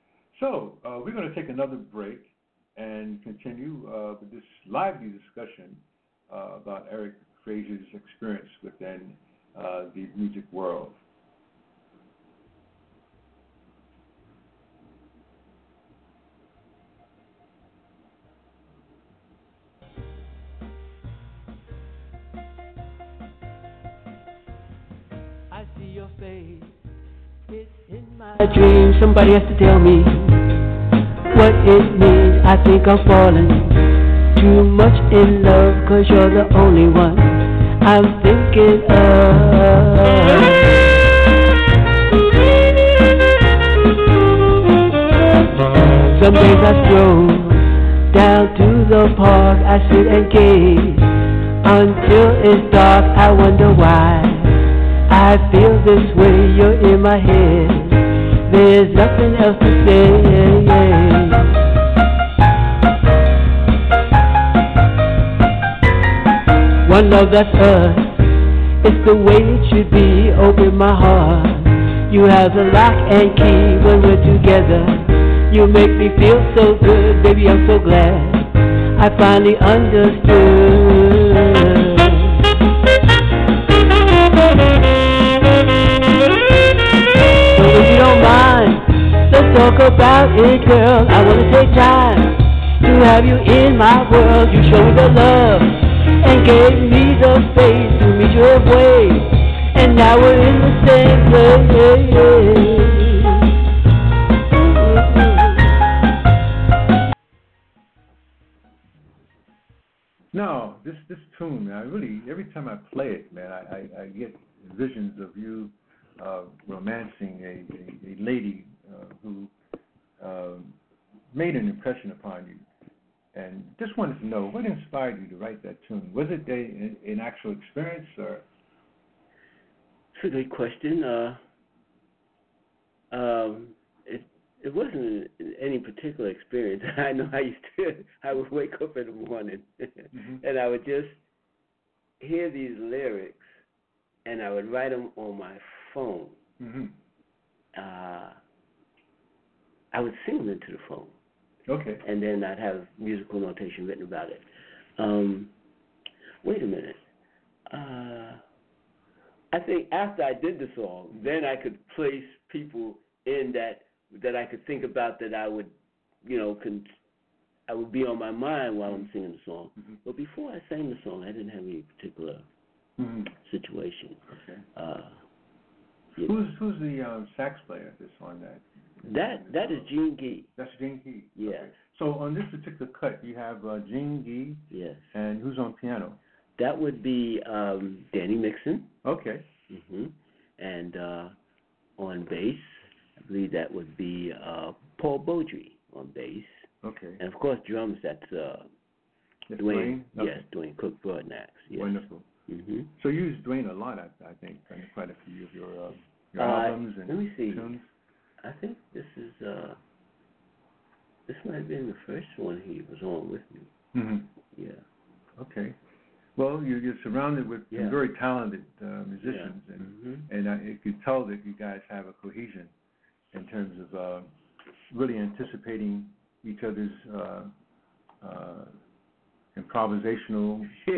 Speaker 2: So uh, we're going to take another break and continue uh, with this lively discussion uh, about Eric Frazier's experience within uh, the music world.
Speaker 4: I see your face, it's in my dreams. Somebody has to tell me what it means. I think I'm falling too much in love, 'cause you're the only one I'm thinking of. Some days I stroll down to the park, I sit and gaze until it's dark. I wonder why I feel this way. You're in my head, there's nothing else to say. One love, that's us, it's the way it should be. Open my heart, you have the lock and key. When we're together, you make me feel so good. Baby, I'm so glad I finally understood. So if you don't mind, let's talk about it, girl. I wanna take time to have you in my world. You showed me the love and gave me the space to meet you halfway, and now we're in the same place.
Speaker 2: No, this this tune, man, I really, every time I play it, man, I, I, I get visions of you uh, romancing a, a, a lady uh, who um, made an impression upon you. And just wanted to know, what inspired you to write that tune? Was it a, an, an actual experience, or?
Speaker 5: It's a good question. Uh, um, it it wasn't any particular experience. I know I used to. I would wake up in the morning, mm-hmm. and I would just hear these lyrics, and I would write them on my phone.
Speaker 2: Mm-hmm.
Speaker 5: Uh, I would sing them into the phone.
Speaker 2: Okay.
Speaker 5: And then I'd have musical notation written about it. Um, wait a minute. Uh, I think after I did the song, then I could place people in that that I could think about that I would, you know, can I would be on my mind while I'm singing the song.
Speaker 2: Mm-hmm.
Speaker 5: But before I sang the song, I didn't have any particular
Speaker 2: mm-hmm.
Speaker 5: situation.
Speaker 2: Okay.
Speaker 5: Uh,
Speaker 2: who's know. who's the um, sax player that's on that?
Speaker 5: That that is Gene Gee.
Speaker 2: That's Gene Gee.
Speaker 5: Yeah.
Speaker 2: Okay. So on this particular cut, you have uh, Gene Gee.
Speaker 5: Yes.
Speaker 2: And who's on piano?
Speaker 5: That would be um, Danny Mixon.
Speaker 2: Okay.
Speaker 5: Mm-hmm. And uh, on bass, I believe that would be uh, Paul Beaudry on bass.
Speaker 2: Okay.
Speaker 5: And of course, drums. That's uh,
Speaker 2: That's
Speaker 5: Dwayne.
Speaker 2: Dwayne? Okay.
Speaker 5: Yes, Dwayne Cook Broadnax. Yes.
Speaker 2: Wonderful.
Speaker 5: Mm-hmm.
Speaker 2: So you use Dwayne a lot, I, I think, on quite a few of your uh, your
Speaker 5: uh,
Speaker 2: albums and
Speaker 5: let me see.
Speaker 2: tunes.
Speaker 5: I think this is uh, this might have been the first one he was on with me.
Speaker 2: Mm-hmm.
Speaker 5: Yeah.
Speaker 2: Okay. Well, you're, you're surrounded with
Speaker 5: yeah.
Speaker 2: some very talented uh, musicians,
Speaker 5: yeah.
Speaker 2: and
Speaker 5: mm-hmm.
Speaker 2: and uh, you could tell that you guys have a cohesion in terms of uh, really anticipating each other's uh, uh, improvisational. Uh,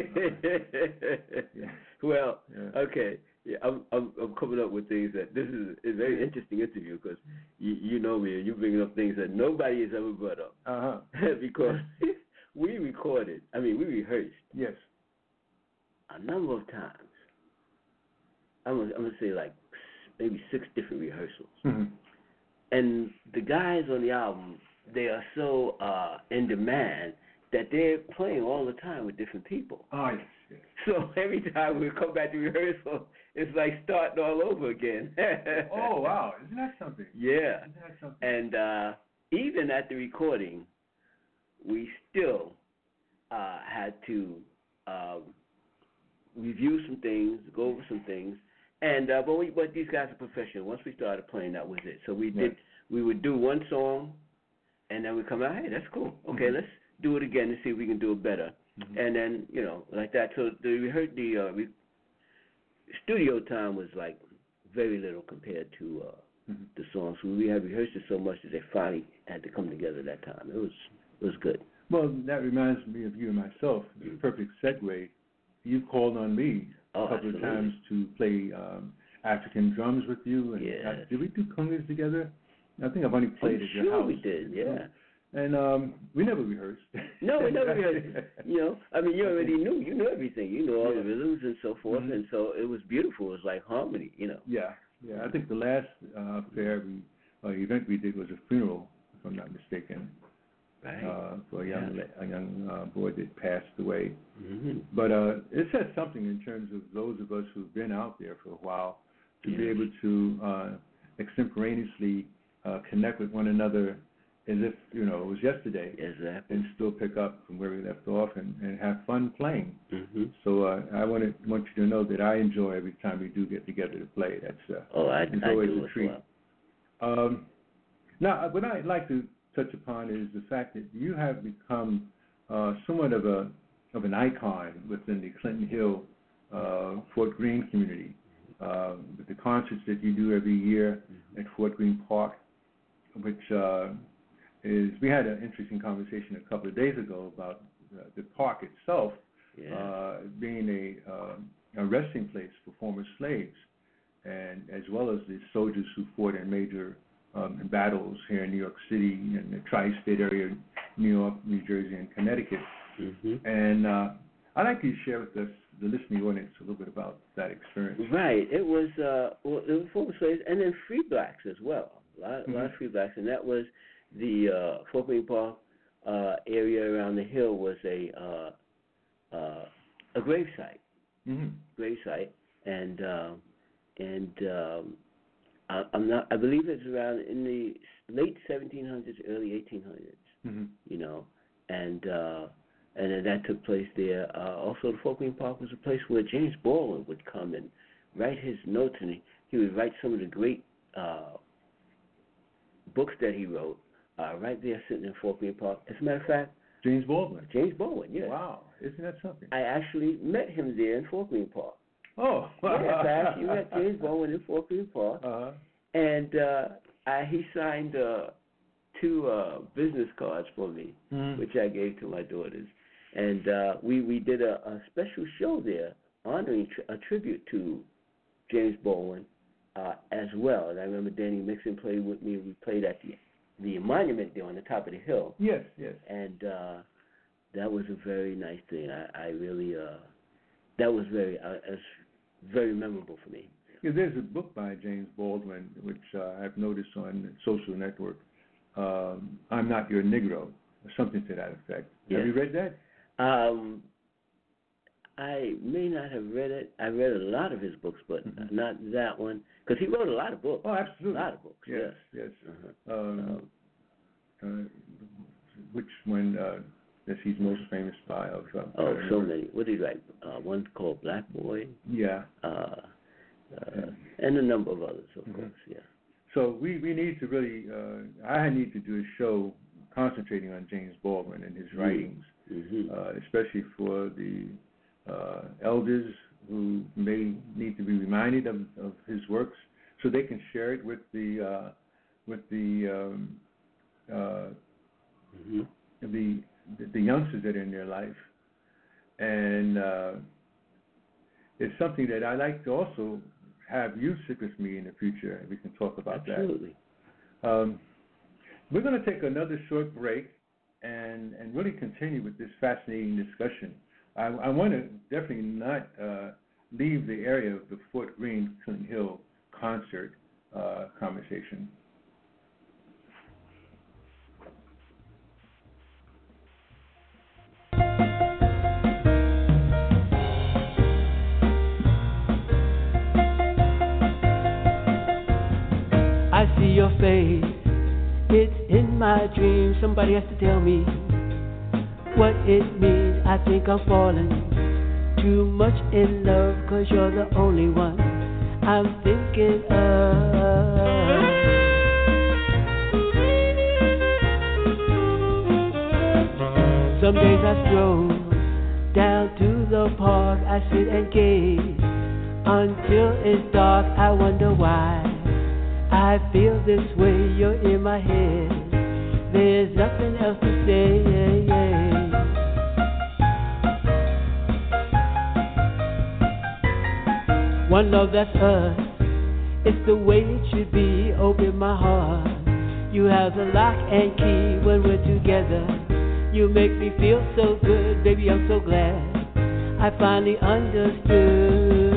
Speaker 5: yeah. Well,
Speaker 2: yeah.
Speaker 5: okay. Yeah, I'm, I'm I'm coming up with things that this is a very interesting interview because you you know me and you're bringing up things that nobody has ever brought up.
Speaker 2: Uh
Speaker 5: huh. Because we recorded, I mean we rehearsed.
Speaker 2: Yes.
Speaker 5: A number of times. I'm gonna, I'm gonna say like maybe six different rehearsals.
Speaker 2: Mm-hmm.
Speaker 5: And the guys on the album, they are so uh, in demand that they're playing all the time with different people.
Speaker 2: Oh yes. yes.
Speaker 5: So every time we come back to rehearsal, it's like starting all over again.
Speaker 2: Oh, wow. Isn't that something?
Speaker 5: Yeah.
Speaker 2: Isn't that something?
Speaker 5: And uh, even at the recording, we still uh, had to um, review some things, go over some things. And uh, but, we, but these guys are professional. Once we started playing, that was it. So we did. We would do one song, and then we come out, hey, that's cool. Okay, mm-hmm. let's do it again and see if we can do it better. Mm-hmm. And then, you know, like that. So the, we heard the uh, we, studio time was like very little compared to uh, mm-hmm. the songs. We had rehearsed it so much that they finally had to come together that time. It was it was good.
Speaker 2: Well, that reminds me of you and myself. Mm-hmm. Perfect segue. You called on me
Speaker 5: oh,
Speaker 2: a couple
Speaker 5: absolutely.
Speaker 2: of times to play um, African drums with you. And
Speaker 5: yes.
Speaker 2: I, did we do congas together? I think I've only played
Speaker 5: I'm
Speaker 2: at your
Speaker 5: sure
Speaker 2: house.
Speaker 5: we did, yeah.
Speaker 2: And um, we never rehearsed.
Speaker 5: No, we never rehearsed. You know, I mean, you already knew. You knew everything. You know all
Speaker 2: yeah.
Speaker 5: the rhythms and so forth,
Speaker 2: mm-hmm.
Speaker 5: and so it was beautiful. It was like harmony, you know.
Speaker 2: Yeah, yeah. I think the last uh, affair we, uh, event we did was a funeral, if I'm not mistaken,
Speaker 5: right.
Speaker 2: uh, for a young yeah. a young uh, boy that passed away.
Speaker 5: Mm-hmm.
Speaker 2: But uh, it says something in terms of those of us who've been out there for a while to
Speaker 5: yeah.
Speaker 2: be able to uh, extemporaneously uh, connect with one another as if, you know, it was yesterday.
Speaker 5: Exactly.
Speaker 2: And still pick up from where we left off and, and have fun playing.
Speaker 5: Mm-hmm.
Speaker 2: So uh, I want to want you to know that I enjoy every time we do get together to play. That's uh,
Speaker 5: oh, I,
Speaker 2: it's
Speaker 5: I
Speaker 2: always
Speaker 5: do
Speaker 2: a treat.
Speaker 5: Well.
Speaker 2: Um, now, what I'd like to touch upon is the fact that you have become uh, somewhat of a of an icon within the Clinton Hill, uh, Fort Greene community. Uh, with the concerts that you do every year mm-hmm. at Fort Greene Park, which uh, is, we had an interesting conversation a couple of days ago about uh, the park itself
Speaker 5: yeah.
Speaker 2: uh, being a, uh, a resting place for former slaves, and as well as the soldiers who fought in major um, battles here in New York City and the tri-state area, New York, New Jersey, and Connecticut.
Speaker 5: Mm-hmm.
Speaker 2: And uh, I'd like you to share with us, the listening audience, a little bit about that experience.
Speaker 5: Right. It was uh, well, it was former slaves and then free blacks as well. A lot, mm-hmm. a lot of free blacks, and that was the uh, Fort Greene Park uh, area around the hill was a uh, uh, a gravesite,
Speaker 2: Mm-hmm.
Speaker 5: gravesite, and uh, and um, I, I'm not. I believe it's around in the late seventeen hundreds, early eighteen hundreds.
Speaker 2: Mm-hmm.
Speaker 5: You know, and uh, and then that took place there. Uh, also, the Folk Green Park was a place where James Baldwin would come and write his notes, and he, he would write some of the great uh, books that he wrote uh, right there, sitting in Folk Green Park. As a matter of fact,
Speaker 2: James Baldwin.
Speaker 5: James Baldwin, yes.
Speaker 2: Wow, isn't that something?
Speaker 5: I actually met him there in Folk Green Park.
Speaker 2: Oh,
Speaker 5: Yes, I actually met James Baldwin in Folk Green Park,
Speaker 2: Uh-huh.
Speaker 5: and uh, I, he signed uh, two uh, business cards for me,
Speaker 2: Mm.
Speaker 5: which I gave to my daughters. And uh, we, we did a, a special show there honoring tr- a tribute to James Baldwin uh, as well. And I remember Danny Mixon played with me. We played at the the monument there on the top of the hill.
Speaker 2: Yes, yes.
Speaker 5: And uh, that was a very nice thing. I, I really, uh, that was very, uh, it's very memorable for me.
Speaker 2: Yeah, there's a book by James Baldwin, which uh, I've noticed on Social Network, um, I'm Not Your Negro, or something to that effect.
Speaker 5: Yes.
Speaker 2: Have you read that?
Speaker 5: Um, I may not have read it. I read a lot of his books, but
Speaker 2: Mm-hmm.
Speaker 5: not that one, because he wrote a lot of books.
Speaker 2: Oh, absolutely.
Speaker 5: A lot of books,
Speaker 2: Yes,
Speaker 5: yes.
Speaker 2: yes.
Speaker 5: Uh-huh.
Speaker 2: Um, uh, which one uh, that he's most famous by? Of, uh,
Speaker 5: Oh,
Speaker 2: I don't
Speaker 5: so
Speaker 2: know.
Speaker 5: many. What did he write? Uh, one called Black Boy,
Speaker 2: Yeah.
Speaker 5: uh, uh, and a number of others, of
Speaker 2: Mhm.
Speaker 5: course, yeah.
Speaker 2: So we, we need to really, uh, I need to do a show concentrating on James Baldwin and his
Speaker 5: Mhm.
Speaker 2: writings,
Speaker 5: Mm-hmm.
Speaker 2: uh, especially for the uh, elders who may need to be reminded of, of his works, so they can share it with the uh, with the um, uh,
Speaker 5: Mm-hmm.
Speaker 2: the the youngsters that are in their life, and uh, it's something that I like to also have you sit with me in the future, and we can talk about
Speaker 5: Absolutely.
Speaker 2: that. Um, we're going to take another short break and and really continue with this fascinating discussion. I, I want to definitely not uh, leave the area of the Fort Greene Clinton Hill concert uh, conversation.
Speaker 4: I see your face, it's in my dreams. Somebody has to tell me what it means. I think I'm falling too much in love, 'cause you're the only one I'm thinking of. Some days I stroll down to the park, I sit and gaze until it's dark. I wonder why I feel this way. You're in my head, there's nothing else to say. One love, that's us, it's the way it should be. Open my heart, you have the lock and key. When we're together, you make me feel so good. Baby, I'm so glad I finally understood.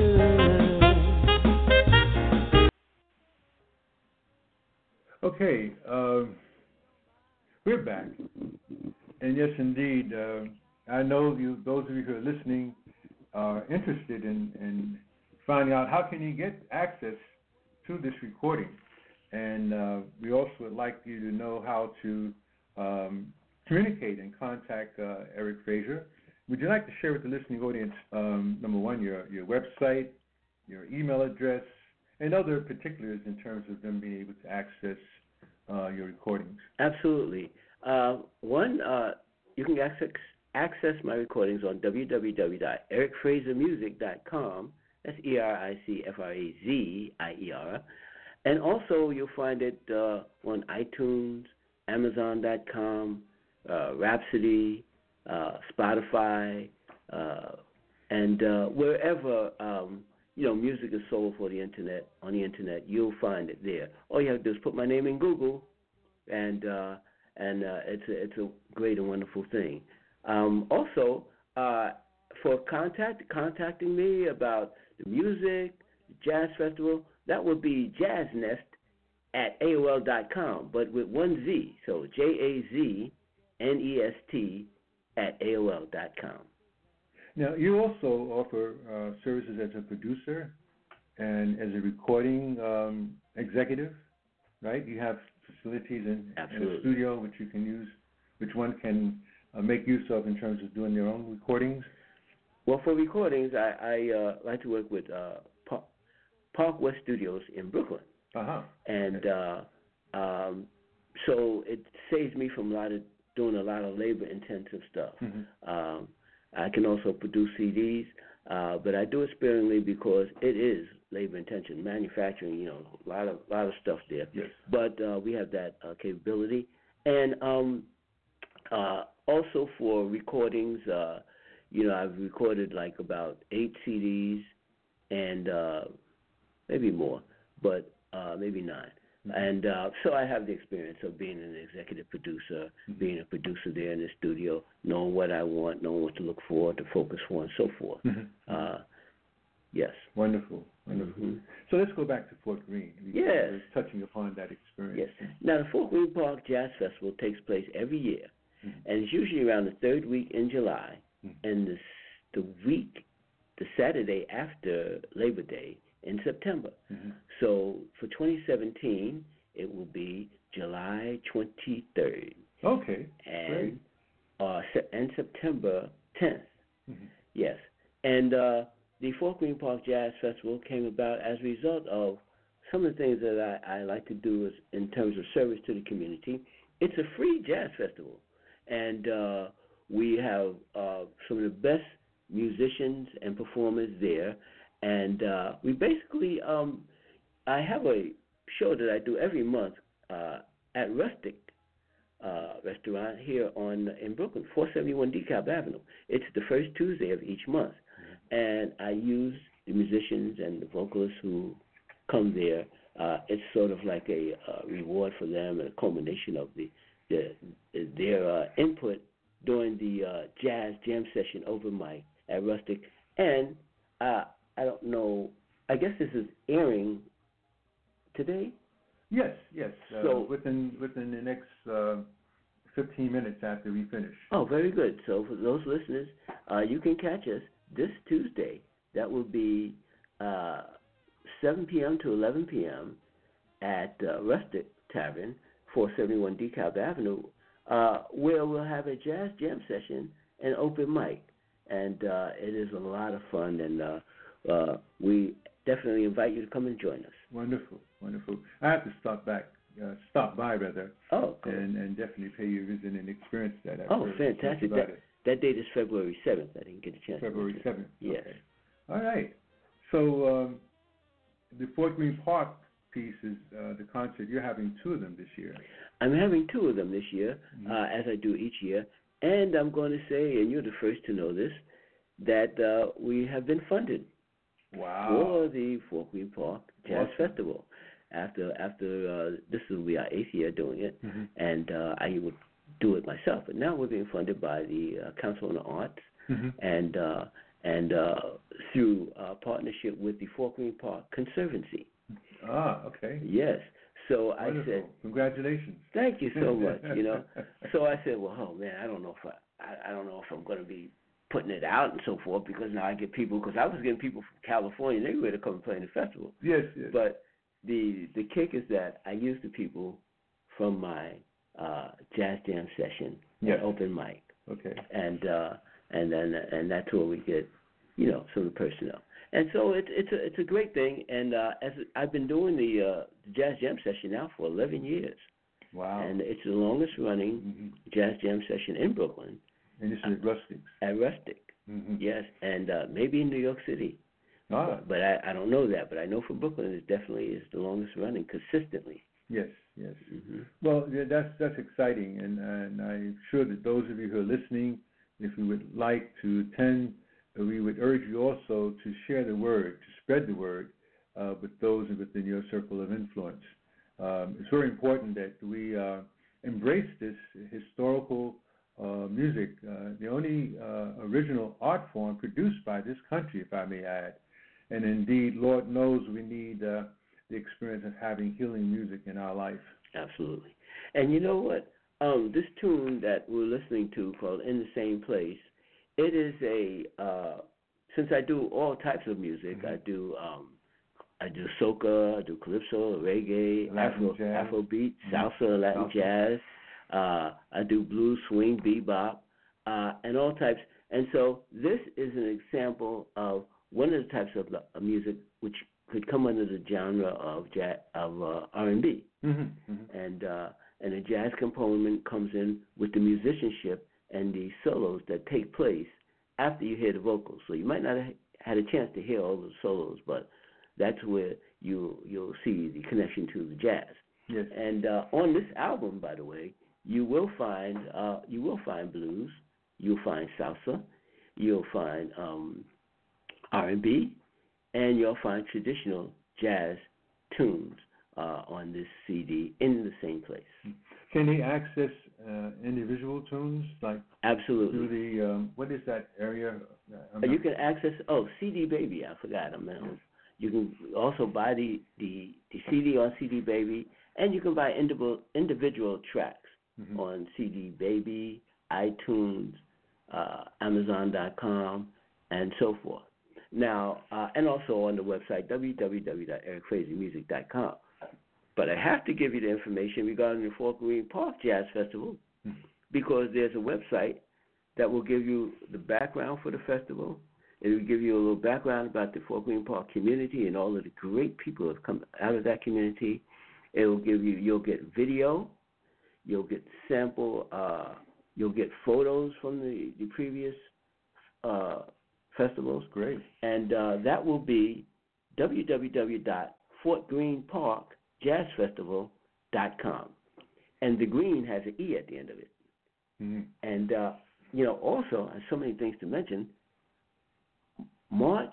Speaker 2: Okay, um, we're back, and yes, indeed, uh, I know you. Those of you who are listening are interested in, in finding out how can you get access to this recording, and uh, we also would like you to know how to um, communicate and contact uh, Eric Fraser. Would you like to share with the listening audience, um, number one, your your website, your email address, and other particulars in terms of them being able to access uh, your recordings?
Speaker 5: Absolutely. Uh, one, uh, you can access access my recordings on w w w dot eric fraser music dot com. That's E R I C F R A Z I E R. And also you'll find it uh, on iTunes, amazon dot com, uh, Rhapsody, uh, Spotify, uh, and uh, wherever um, you know music is sold for the internet, on the internet, you'll find it there. All you have to do is put my name in Google, and uh, and uh, it's a, it's a great and wonderful thing. Um, also, uh, for contact contacting me about the music, the jazz festival, that would be jazznest at A O L dot com, but with one Z, so J A Z N E S T at A O L dot com.
Speaker 2: Now, you also offer uh, services as a producer and as a recording um, executive, right? You have facilities in, in a studio which you can use, which one can uh, make use of in terms of doing their own recordings.
Speaker 5: Well, for recordings, I, I uh, like to work with uh, Park, Park West Studios in Brooklyn.
Speaker 2: Uh-huh.
Speaker 5: And
Speaker 2: okay.
Speaker 5: uh, um, so it saves me from a lot of doing a lot of labor-intensive stuff.
Speaker 2: Mm-hmm.
Speaker 5: Um, I can also produce C Ds, uh, but I do it sparingly because it is labor-intensive. Manufacturing, you know, a lot of lot of stuff there.
Speaker 2: Yes.
Speaker 5: But uh, we have that uh, capability, and um, uh, also for recordings, uh, you know, I've recorded like about eight C Ds, and uh, maybe more, but uh, maybe nine. And uh, so I have the experience of being an executive producer,
Speaker 2: mm-hmm.
Speaker 5: being a producer there in the studio, knowing what I want, knowing what to look for, to focus for, and so forth.
Speaker 2: Mm-hmm.
Speaker 5: Uh, yes.
Speaker 2: Wonderful, wonderful.
Speaker 5: Mm-hmm.
Speaker 2: So let's go back to Fort Greene. We,
Speaker 5: yes.
Speaker 2: We're touching upon that experience.
Speaker 5: Yes. Now, the Fort Greene Park Jazz Festival takes place every year, mm-hmm. and it's usually around the third week in July, mm-hmm. and the, the week, the Saturday after Labor Day, in September.
Speaker 2: Mm-hmm.
Speaker 5: So for twenty seventeen, it will be July twenty-third.
Speaker 2: Okay.
Speaker 5: And uh, se- and September tenth.
Speaker 2: Mm-hmm.
Speaker 5: Yes. And uh, the Fort Greene Park Jazz Festival came about as a result of some of the things that I, I like to do is in terms of service to the community. It's a free jazz festival, and uh, we have uh, some of the best musicians and performers there. And uh, we basically, um, I have a show that I do every month uh, at Rustic uh, Restaurant here on in Brooklyn, four seventy-one DeKalb Avenue. It's the first Tuesday of each month. Mm-hmm. And I use the musicians and the vocalists who come there. Uh, it's sort of like a uh, reward for them and a culmination of the, the their uh, input during the uh, jazz jam session open mic at Rustic. And uh, I don't know. I guess this is airing today.
Speaker 2: Yes, yes. Uh,
Speaker 5: so
Speaker 2: within within the next uh, fifteen minutes after we finish.
Speaker 5: Oh, very good. So for those listeners, uh, you can catch us this Tuesday. That will be uh, seven p.m. to eleven p.m. at uh, Rustic Tavern, four seventy-one DeKalb Avenue, uh, where we'll have a jazz jam session and open mic, and uh, it is a lot of fun and. Uh, Uh, we definitely invite you to come and join us.
Speaker 2: Wonderful, wonderful. I have to stop back, uh, stop by rather,
Speaker 5: oh, cool.
Speaker 2: and, and definitely pay you a visit and experience that. I've
Speaker 5: oh, fantastic! That,
Speaker 2: it.
Speaker 5: that date is February seventh. I didn't get a chance.
Speaker 2: February seventh.
Speaker 5: Yes.
Speaker 2: Okay. All right. So um, the Fort Greene Park piece is uh, the concert. You're having two of them this year.
Speaker 5: I'm having two of them this year,
Speaker 2: mm-hmm.
Speaker 5: uh, as I do each year, and I'm going to say, and you're the first to know this, that uh, we have been funded.
Speaker 2: Wow.
Speaker 5: For the Fort Greene Park Jazz
Speaker 2: awesome.
Speaker 5: Festival. After after uh, this will be our eighth year doing it,
Speaker 2: mm-hmm.
Speaker 5: and uh, I would do it myself. But now we're being funded by the uh, Council on the Arts,
Speaker 2: mm-hmm.
Speaker 5: and uh, and uh, through uh, partnership with the Fort Greene Park Conservancy.
Speaker 2: Ah, okay.
Speaker 5: Yes. So
Speaker 2: wonderful.
Speaker 5: I said,
Speaker 2: congratulations.
Speaker 5: Thank you so much. You know. So I said, well, oh man, I don't know if I I, I don't know if I'm going to be putting it out and so forth, because now I get people, because I was getting people from California, they were ready to come and play in the festival.
Speaker 2: Yes, yes.
Speaker 5: But the the kick is that I use the people from my uh, jazz jam session
Speaker 2: yes.
Speaker 5: and open mic.
Speaker 2: Okay.
Speaker 5: And uh, and then and that's where we get, you know, some of the personnel. And so it's it's a it's a great thing. And uh, as I've been doing the, uh, the jazz jam session now for eleven years.
Speaker 2: Wow.
Speaker 5: And it's the longest running
Speaker 2: mm-hmm.
Speaker 5: jazz jam session in Brooklyn.
Speaker 2: And this is at Rustic.
Speaker 5: At Rustic,
Speaker 2: mm-hmm.
Speaker 5: yes, and uh, maybe in New York City.
Speaker 2: Ah.
Speaker 5: But, but I, I don't know that. But I know for Brooklyn, it definitely is the longest running consistently.
Speaker 2: Yes, yes.
Speaker 5: Mm-hmm.
Speaker 2: Well, yeah, that's that's exciting, and, and I'm sure that those of you who are listening, if you would like to attend, uh, we would urge you also to share the word, to spread the word uh, with those within your circle of influence. Um, it's very important that we uh, embrace this historical Uh, music, uh, the only uh, original art form produced by this country, if I may add. And indeed, Lord knows we need uh, the experience of having healing music in our life.
Speaker 5: Absolutely. And you know what? Um, this tune that we're listening to called In the Same Place It is a uh, since I do all types of music.
Speaker 2: Mhm.
Speaker 5: I do um, I do soca, I do calypso, reggae,
Speaker 2: Latin
Speaker 5: Afro
Speaker 2: jazz.
Speaker 5: Afrobeat,
Speaker 2: Mhm.
Speaker 5: salsa, Latin
Speaker 2: Salsa.
Speaker 5: jazz. Uh, I do blues, swing, bebop, uh, and all types. And so this is an example of one of the types of uh, music which could come under the genre of jazz, of uh, R and B.
Speaker 2: Mhm. Mhm.
Speaker 5: And uh, and a jazz component comes in with the musicianship and the solos that take place after you hear the vocals. So you might not have had a chance to hear all the solos, but that's where you you'll see the connection to the jazz.
Speaker 2: Yes.
Speaker 5: And uh, on this album, by the way, you will find uh, you will find blues, you'll find salsa, you'll find um, R and B, and you'll find traditional jazz tunes uh, on this C D in the same place.
Speaker 2: Can they access uh, individual tunes like
Speaker 5: Absolutely.
Speaker 2: through the um, what is that area? I'm
Speaker 5: Uh, You
Speaker 2: not-
Speaker 5: can access oh C D Baby. I forgot. I mean, you can also buy the, the, the C D on C D Baby, and you can buy individual individual tracks
Speaker 2: Mhm.
Speaker 5: on C D Baby, iTunes, uh, Amazon dot com, and so forth. Now, uh, and also on the website w w w dot eric crazy music dot com. But I have to give you the information regarding the Fort Greene Park Jazz Festival
Speaker 2: Mhm.
Speaker 5: because there's a website that will give you the background for the festival. It will give you a little background about the Fort Greene Park community and all of the great people that have come out of that community. It will give you, you'll get video, you'll get sample, uh, you'll get photos from the, the previous uh, festivals.
Speaker 2: Great.
Speaker 5: And uh, that will be w w w dot fort greene park jazz festival dot com. And the green has an E at the end of it.
Speaker 2: Mhm.
Speaker 5: And, uh, you know, also, and so many things to mention, March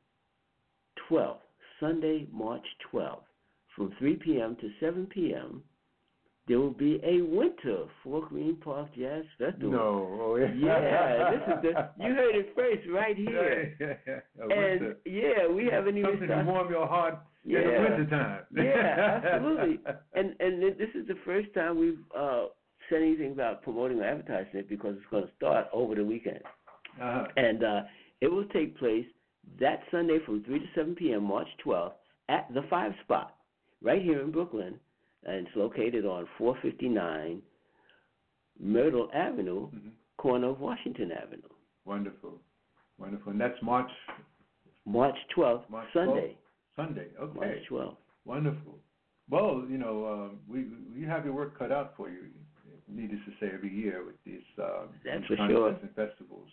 Speaker 5: twelfth, Sunday, March twelfth, from three p.m. to seven p.m., there will be a winter Fort Greene Park Jazz Festival.
Speaker 2: No. Oh, yeah.
Speaker 5: Yeah, this is the, you heard it first right here.
Speaker 2: Yeah, yeah, yeah. A
Speaker 5: And,
Speaker 2: winter.
Speaker 5: yeah, we haven't even
Speaker 2: Something to
Speaker 5: started.
Speaker 2: warm your heart
Speaker 5: Yeah.
Speaker 2: in the wintertime.
Speaker 5: Yeah, absolutely. And and this is the first time we've uh, said anything about promoting or advertising it because it's going to start over the weekend.
Speaker 2: Uh-huh.
Speaker 5: And uh, it will take place that Sunday from three to seven p.m., March twelfth, at the Five Spot, right here in Brooklyn. And it's located on four fifty-nine Myrtle Avenue,
Speaker 2: Mhm.
Speaker 5: corner of Washington Avenue.
Speaker 2: Wonderful. Wonderful. And that's March
Speaker 5: March twelfth,
Speaker 2: March
Speaker 5: Sunday.
Speaker 2: Sunday. Okay.
Speaker 5: March twelfth.
Speaker 2: Wonderful. Well, you know, um, we we have your work cut out for you, needless to say, every year with these, uh,
Speaker 5: That's
Speaker 2: these
Speaker 5: for
Speaker 2: contests
Speaker 5: sure.
Speaker 2: and festivals.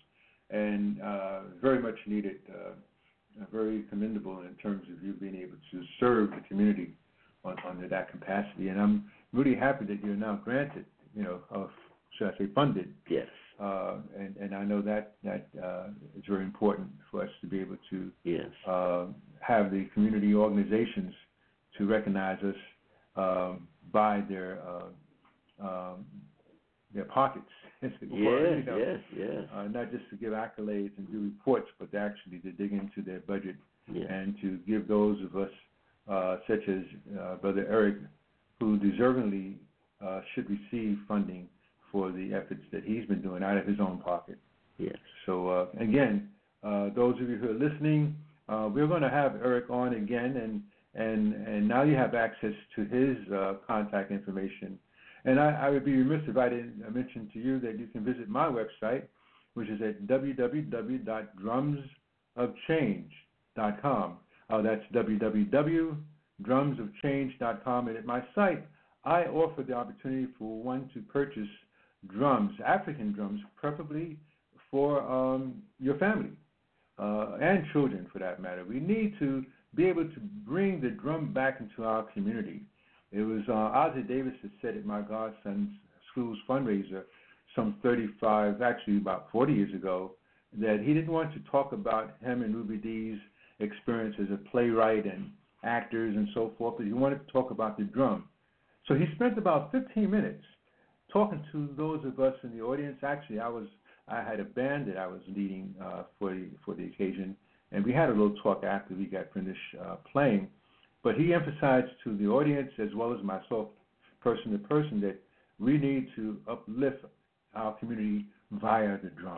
Speaker 2: And uh, very much needed, uh, uh, very commendable in terms of you being able to serve the community on, under that capacity. And I'm really happy that you're now granted, you know, uh, should I say funded.
Speaker 5: Yes.
Speaker 2: Uh, and, and I know that that uh, is very important for us to be able to
Speaker 5: Yes.
Speaker 2: uh, have the community organizations to recognize us um, by their uh, um, their pockets, as it were,
Speaker 5: Yes,
Speaker 2: you know.
Speaker 5: yes, yes.
Speaker 2: Uh, not just to give accolades and do reports, but to actually to dig into their budget
Speaker 5: Yes.
Speaker 2: and to give those of us, uh, such as uh, Brother Eric, who deservingly uh, should receive funding for the efforts that he's been doing out of his own pocket.
Speaker 5: Yes.
Speaker 2: So uh, again, uh, those of you who are listening, uh, we're going to have Eric on again, and and and now you have access to his uh, contact information. And I, I would be remiss if I didn't mention to you that you can visit my website, which is at w w w dot drums of change dot com. Uh, that's w w w dot drums of change dot com. And at my site, I offer the opportunity for one to purchase drums, African drums, preferably for um, your family uh, and children, for that matter. We need to be able to bring the drum back into our community. It was uh, Ozzie Davis that said at my godson's school's fundraiser some thirty-five, actually about forty years ago, that he didn't want to talk about him and Ruby Dee's experience as a playwright and actors and so forth, but he wanted to talk about the drum. So he spent about fifteen minutes talking to those of us in the audience. Actually, I was I had a band that I was leading uh, for the, for the occasion, and we had a little talk after we got finished uh, playing. But he emphasized to the audience as well as myself, person to person, that we need to uplift our community via the drum.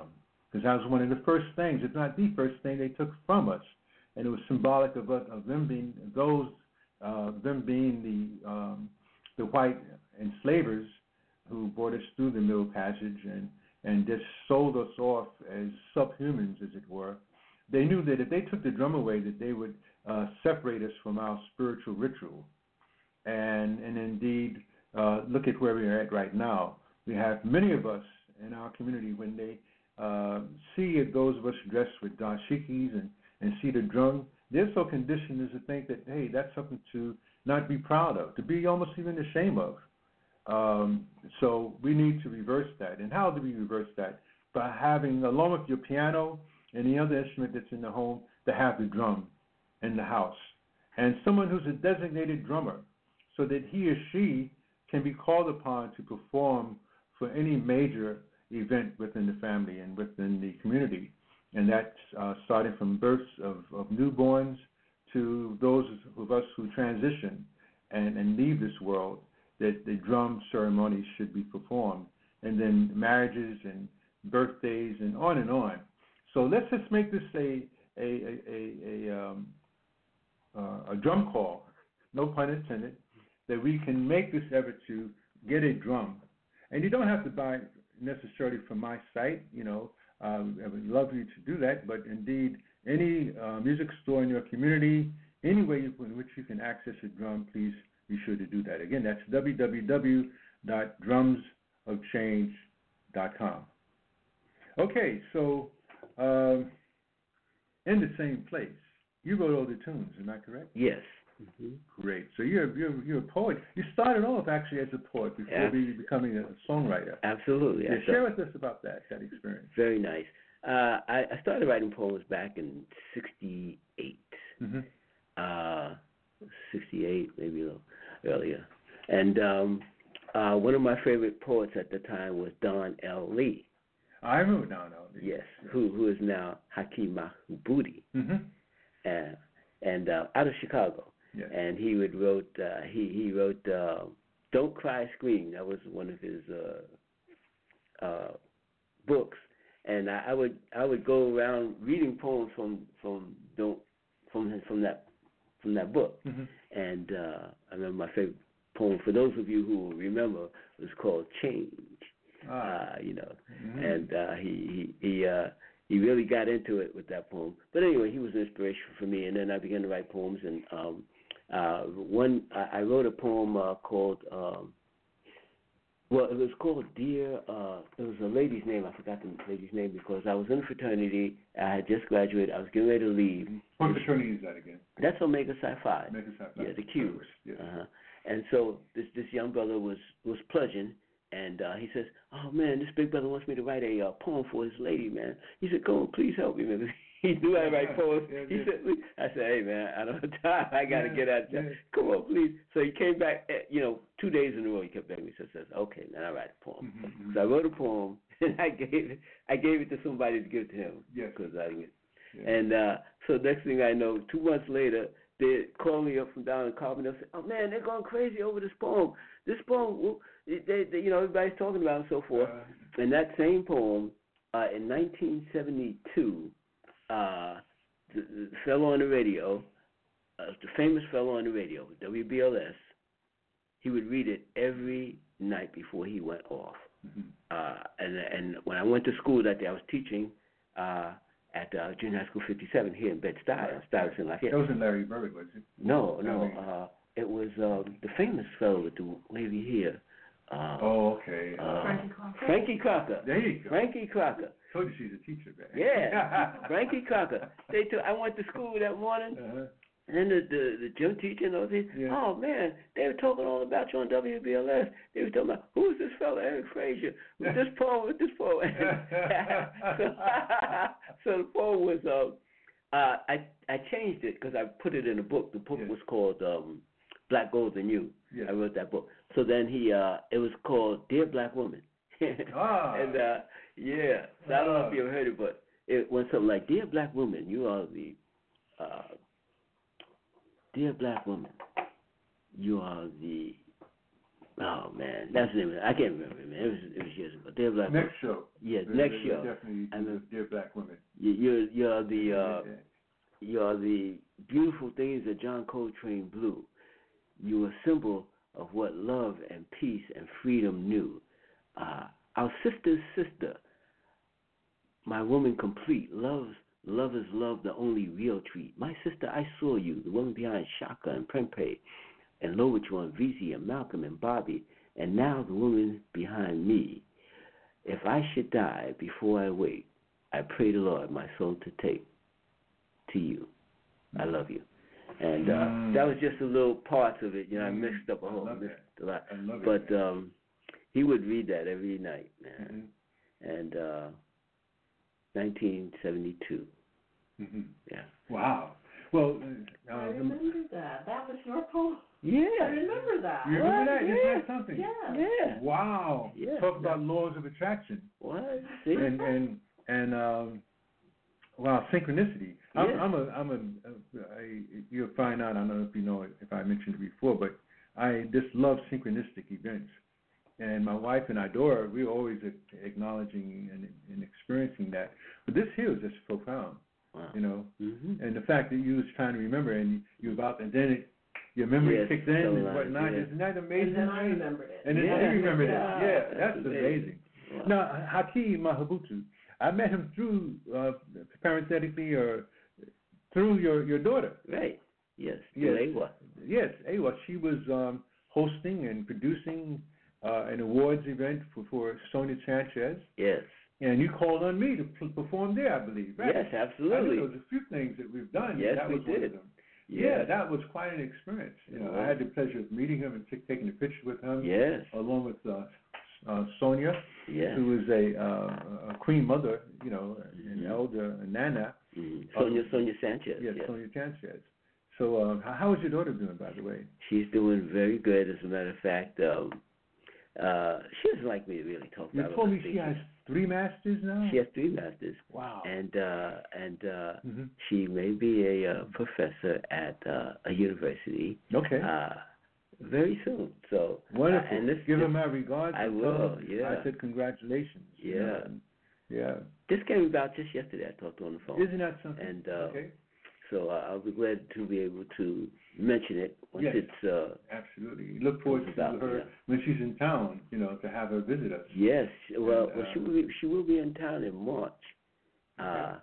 Speaker 2: because that was one of the first things, if not the first thing they took from us, and it was symbolic of, us- of them being those, uh, them being the um, the white enslavers who brought us through the Middle Passage and and just sold us off as subhumans, as it were. They knew that if they took the drum away, that they would uh, separate us from our spiritual ritual. And and indeed, uh, look at where we are at right now. We have many of us in our community, when they uh, see those of us dressed with dashikis and, and see the drum, they're so conditioned as to think that, hey, that's something to not be proud of, to be almost even ashamed of. Um, so we need to reverse that. And how do we reverse that? By having, along with your piano and the other instrument that's in the home, to have the drum in the house. And someone who's a designated drummer, so that he or she can be called upon to perform for any major event within the family and within the community. And that's uh, starting from births of, of newborns to those of us who transition and, and leave this world, that the drum ceremonies should be performed, and then marriages and birthdays and on and on. So let's just make this a a a, a, a, um, uh, a drum call, no pun intended, that we can make this effort to get a drum. And you don't have to buy necessarily from my site, you know, um, I would love you to do that, but indeed any uh, music store in your community, any way you, in which you can access a drum, please be sure to do that. Again, that's w w w dot drums of change dot com. Okay, so um, in the same place, you wrote all the tunes, am I correct?
Speaker 5: Yes. Mm-hmm.
Speaker 2: Great. So you're you're you're a poet. You started off actually as a poet before
Speaker 5: yeah.
Speaker 2: be becoming a songwriter.
Speaker 5: Absolutely.
Speaker 2: Yeah, share with us about that that experience.
Speaker 5: Very nice. Uh, I, I started writing poems back in sixty-eight.
Speaker 2: Mm-hmm.
Speaker 5: Uh, sixty-eight, maybe a little earlier. And um, uh, one of my favorite poets at the time was Don L. Lee.
Speaker 2: I remember Don L. Lee.
Speaker 5: Yes, yes. Who who is now Hakeem Mahbudi,
Speaker 2: mm-hmm.
Speaker 5: and and uh, out of Chicago.
Speaker 2: Yes.
Speaker 5: And he would wrote uh, he he wrote uh, Don't Cry Scream. That was one of his uh, uh, books. And I, I would I would go around reading poems from from don't from from that from that book.
Speaker 2: Mm-hmm.
Speaker 5: And uh, I remember my favorite poem, for those of you who remember, was called Change.
Speaker 2: Ah.
Speaker 5: Uh, you know,
Speaker 2: mm-hmm.
Speaker 5: and uh, he he he, uh, he really got into it with that poem. But anyway, he was an inspiration for me. And then I began to write poems. And um, uh, one I, I wrote a poem uh, called. Um, Well, it was called Dear, uh, it was a lady's name. I forgot the lady's name because I was in a fraternity. I had just graduated. I was getting ready to leave.
Speaker 2: What fraternity is that again?
Speaker 5: That's Omega Psi Phi.
Speaker 2: Omega Psi Phi.
Speaker 5: Yeah, the Q.
Speaker 2: Yes.
Speaker 5: Uh-huh. And so this this young brother was, was pledging, and uh, he says, oh, man, this big brother wants me to write a uh, poem for his lady, man. He said, go on, please help me, man. He knew I write poems.
Speaker 2: Yeah,
Speaker 5: he
Speaker 2: yeah.
Speaker 5: said, I said, hey, man, I don't have time. I got to
Speaker 2: Yeah,
Speaker 5: get out.
Speaker 2: yeah.
Speaker 5: Come on, please. So he came back, at, you know, two days in a row. He kept begging me. So I said, okay, man, I write a poem.
Speaker 2: Mm-hmm.
Speaker 5: So I wrote a poem, and I gave it, I gave it to somebody to give to him.
Speaker 2: Yes.
Speaker 5: Because I didn't.
Speaker 2: Yeah.
Speaker 5: And uh, so next thing I know, two months later, they called me up from down in Carbon. They said, oh, man, they're going crazy over this poem. This poem, well, they, they, you know, everybody's talking about it and so forth.
Speaker 2: Uh,
Speaker 5: And that same poem, uh, in nineteen seventy-two, uh, the, the fellow on the radio, uh, the famous fellow on the radio, W B L S, he would read it every night before he went off.
Speaker 2: mm-hmm.
Speaker 5: Uh, and and when I went to school that day, I was teaching uh, at uh, Junior High School fifty-seven here in Bed-Stuy,
Speaker 2: Right.
Speaker 5: Stuyvesant, Lafayette.
Speaker 2: That wasn't Larry Bird, was it?
Speaker 5: No, no,
Speaker 2: I mean-
Speaker 5: uh, it was um, the famous fellow with the wavy hair. Uh,
Speaker 2: Oh, okay.
Speaker 5: uh,
Speaker 3: Frankie Crocker.
Speaker 5: Frankie Crocker.
Speaker 2: There you go.
Speaker 5: Frankie Crocker.
Speaker 2: Told you she's a teacher, man.
Speaker 5: Yeah, Frankie Crocker. They took, I went to school that morning,
Speaker 2: Uh-huh.
Speaker 5: and then the, the, the gym teacher and all this,
Speaker 2: Yeah.
Speaker 5: oh, man, they were talking all about you on W B L S. They were talking about, who's this fella, Eric Frazier, with this poem, with this poem. so, so the poem was, um, uh, I I changed it because I put it in a book. The book
Speaker 2: Yes.
Speaker 5: was called um, Black Gold and You.
Speaker 2: Yes.
Speaker 5: I wrote that book. So then he, uh, it was called Dear Black Woman.
Speaker 2: Ah.
Speaker 5: And, uh, yeah, so I don't know if
Speaker 2: Ah.
Speaker 5: you ever heard it, but it went something like, Dear Black Woman, you are the, uh, Dear Black Woman, you are the Oh man, that's the name of it. I can't remember it, man. It was it was years ago. Dear Black
Speaker 2: Next
Speaker 5: Women.
Speaker 2: show.
Speaker 5: Yeah,
Speaker 2: They-
Speaker 5: next
Speaker 2: they
Speaker 5: show.
Speaker 2: Definitely
Speaker 5: And
Speaker 2: do
Speaker 5: the-
Speaker 2: Dear Black Women.
Speaker 5: You- You're you're the uh,
Speaker 2: Yeah.
Speaker 5: you're the beautiful things that John Coltrane blew. You a symbol of what love and peace and freedom knew. Uh, our sister's sister, my woman complete, loves love is love, the only real treat. My sister, I saw you, the woman behind Shaka and Prempeh, and Lowichu and V Z and Malcolm and Bobby, and now the woman behind me. If I should die before I wake, I pray the Lord my soul to take to you. I love you. And uh,
Speaker 2: Mm.
Speaker 5: that was just a little parts of it. You know, I
Speaker 2: Mm.
Speaker 5: mixed up a
Speaker 2: I
Speaker 5: whole
Speaker 2: love
Speaker 5: mixed a lot.
Speaker 2: I love it.
Speaker 5: But
Speaker 2: man.
Speaker 5: um, he would read that every night, man.
Speaker 2: Mhm.
Speaker 5: And uh, nineteen seventy-two.
Speaker 2: Mhm.
Speaker 5: Yeah.
Speaker 2: Wow. Well, uh,
Speaker 3: I
Speaker 2: uh,
Speaker 3: remember that. That was your poem.
Speaker 5: Yeah.
Speaker 3: I remember that.
Speaker 2: you remember
Speaker 5: What?
Speaker 2: that? Isn't
Speaker 5: Yeah.
Speaker 2: that something?
Speaker 3: Yeah.
Speaker 5: Yeah.
Speaker 2: Wow.
Speaker 5: Yeah.
Speaker 2: Talk about laws of attraction
Speaker 5: What? See?
Speaker 2: and and and um, wow, synchronicity. I'm,
Speaker 5: Yeah.
Speaker 2: I'm a I'm a, a I, you'll find out. I don't know if you know it, if I mentioned it before, but I just love synchronistic events. And my wife and I, Dora, we're always acknowledging and, and experiencing that. But this here is just profound,
Speaker 5: Wow.
Speaker 2: you know.
Speaker 5: Mm-hmm.
Speaker 2: And the fact that you was trying to remember and you about and then it, your memory
Speaker 5: Yes,
Speaker 2: kicked in
Speaker 5: so
Speaker 2: and
Speaker 5: nice,
Speaker 2: whatnot.
Speaker 5: yeah.
Speaker 2: Isn't that amazing?
Speaker 3: And then I remembered it.
Speaker 2: And then
Speaker 5: Yeah.
Speaker 2: I remember
Speaker 5: Yeah.
Speaker 2: that. Yeah,
Speaker 5: That's
Speaker 2: that's
Speaker 5: amazing.
Speaker 2: amazing.
Speaker 5: Wow.
Speaker 2: Now, Hakeem Mahabutu, I met him through uh, parenthetically or through your, your daughter.
Speaker 5: Right. Yes.
Speaker 2: Yes.
Speaker 5: Lewa.
Speaker 2: Yes, Awa. She was um, hosting and producing uh, an awards event for, for Sonia Sanchez,
Speaker 5: Yes.
Speaker 2: and you called on me to p- perform there, I believe. Right?
Speaker 5: Yes,
Speaker 2: I know
Speaker 5: absolutely.
Speaker 2: there was a few things that we've done.
Speaker 5: Yes,
Speaker 2: and that
Speaker 5: we
Speaker 2: was one
Speaker 5: did.
Speaker 2: of them.
Speaker 5: Yes.
Speaker 2: Yeah, that was quite an experience. You know, I had the pleasure of meeting him and t- taking a picture with him,
Speaker 5: Yes.
Speaker 2: along with uh, uh, Sonia,
Speaker 5: Yes.
Speaker 2: who is a, uh, a queen mother, you know, an
Speaker 5: Mhm.
Speaker 2: elder, a nana.
Speaker 5: Mm-hmm. Sonia,
Speaker 2: Um,
Speaker 5: Sonia Sanchez.
Speaker 2: Yes,
Speaker 5: yes.
Speaker 2: Sonia Sanchez. So, uh, how, how is your daughter doing, by the way?
Speaker 5: She's doing very good. As a matter of fact, um, uh, she doesn't like me to really talk
Speaker 2: You
Speaker 5: about
Speaker 2: told
Speaker 5: her
Speaker 2: me she
Speaker 5: thinking.
Speaker 2: has three masters now.
Speaker 5: She has three masters,
Speaker 2: Wow.
Speaker 5: and uh, and uh,
Speaker 2: Mhm.
Speaker 5: she may be a uh, professor at uh, a university
Speaker 2: Okay.
Speaker 5: uh, very soon. So
Speaker 2: Wonderful.
Speaker 5: Uh, and this,
Speaker 2: Give
Speaker 5: this,
Speaker 2: her my regards.
Speaker 5: I
Speaker 2: and
Speaker 5: will,
Speaker 2: tell her
Speaker 5: yeah.
Speaker 2: I said congratulations. you
Speaker 5: Yeah.
Speaker 2: know, and- yeah.
Speaker 5: this came about just yesterday. I talked to her on the phone.
Speaker 2: Isn't that something?
Speaker 5: And, uh,
Speaker 2: okay.
Speaker 5: So uh, I'll be glad to be able to mention it once
Speaker 2: Yes.
Speaker 5: it's. Uh,
Speaker 2: Absolutely. Look forward to
Speaker 5: About,
Speaker 2: her
Speaker 5: yeah.
Speaker 2: when she's in town. You know, to have her visit us.
Speaker 5: yes, well,
Speaker 2: And,
Speaker 5: well,
Speaker 2: uh,
Speaker 5: she will be, she will be in town in March, uh,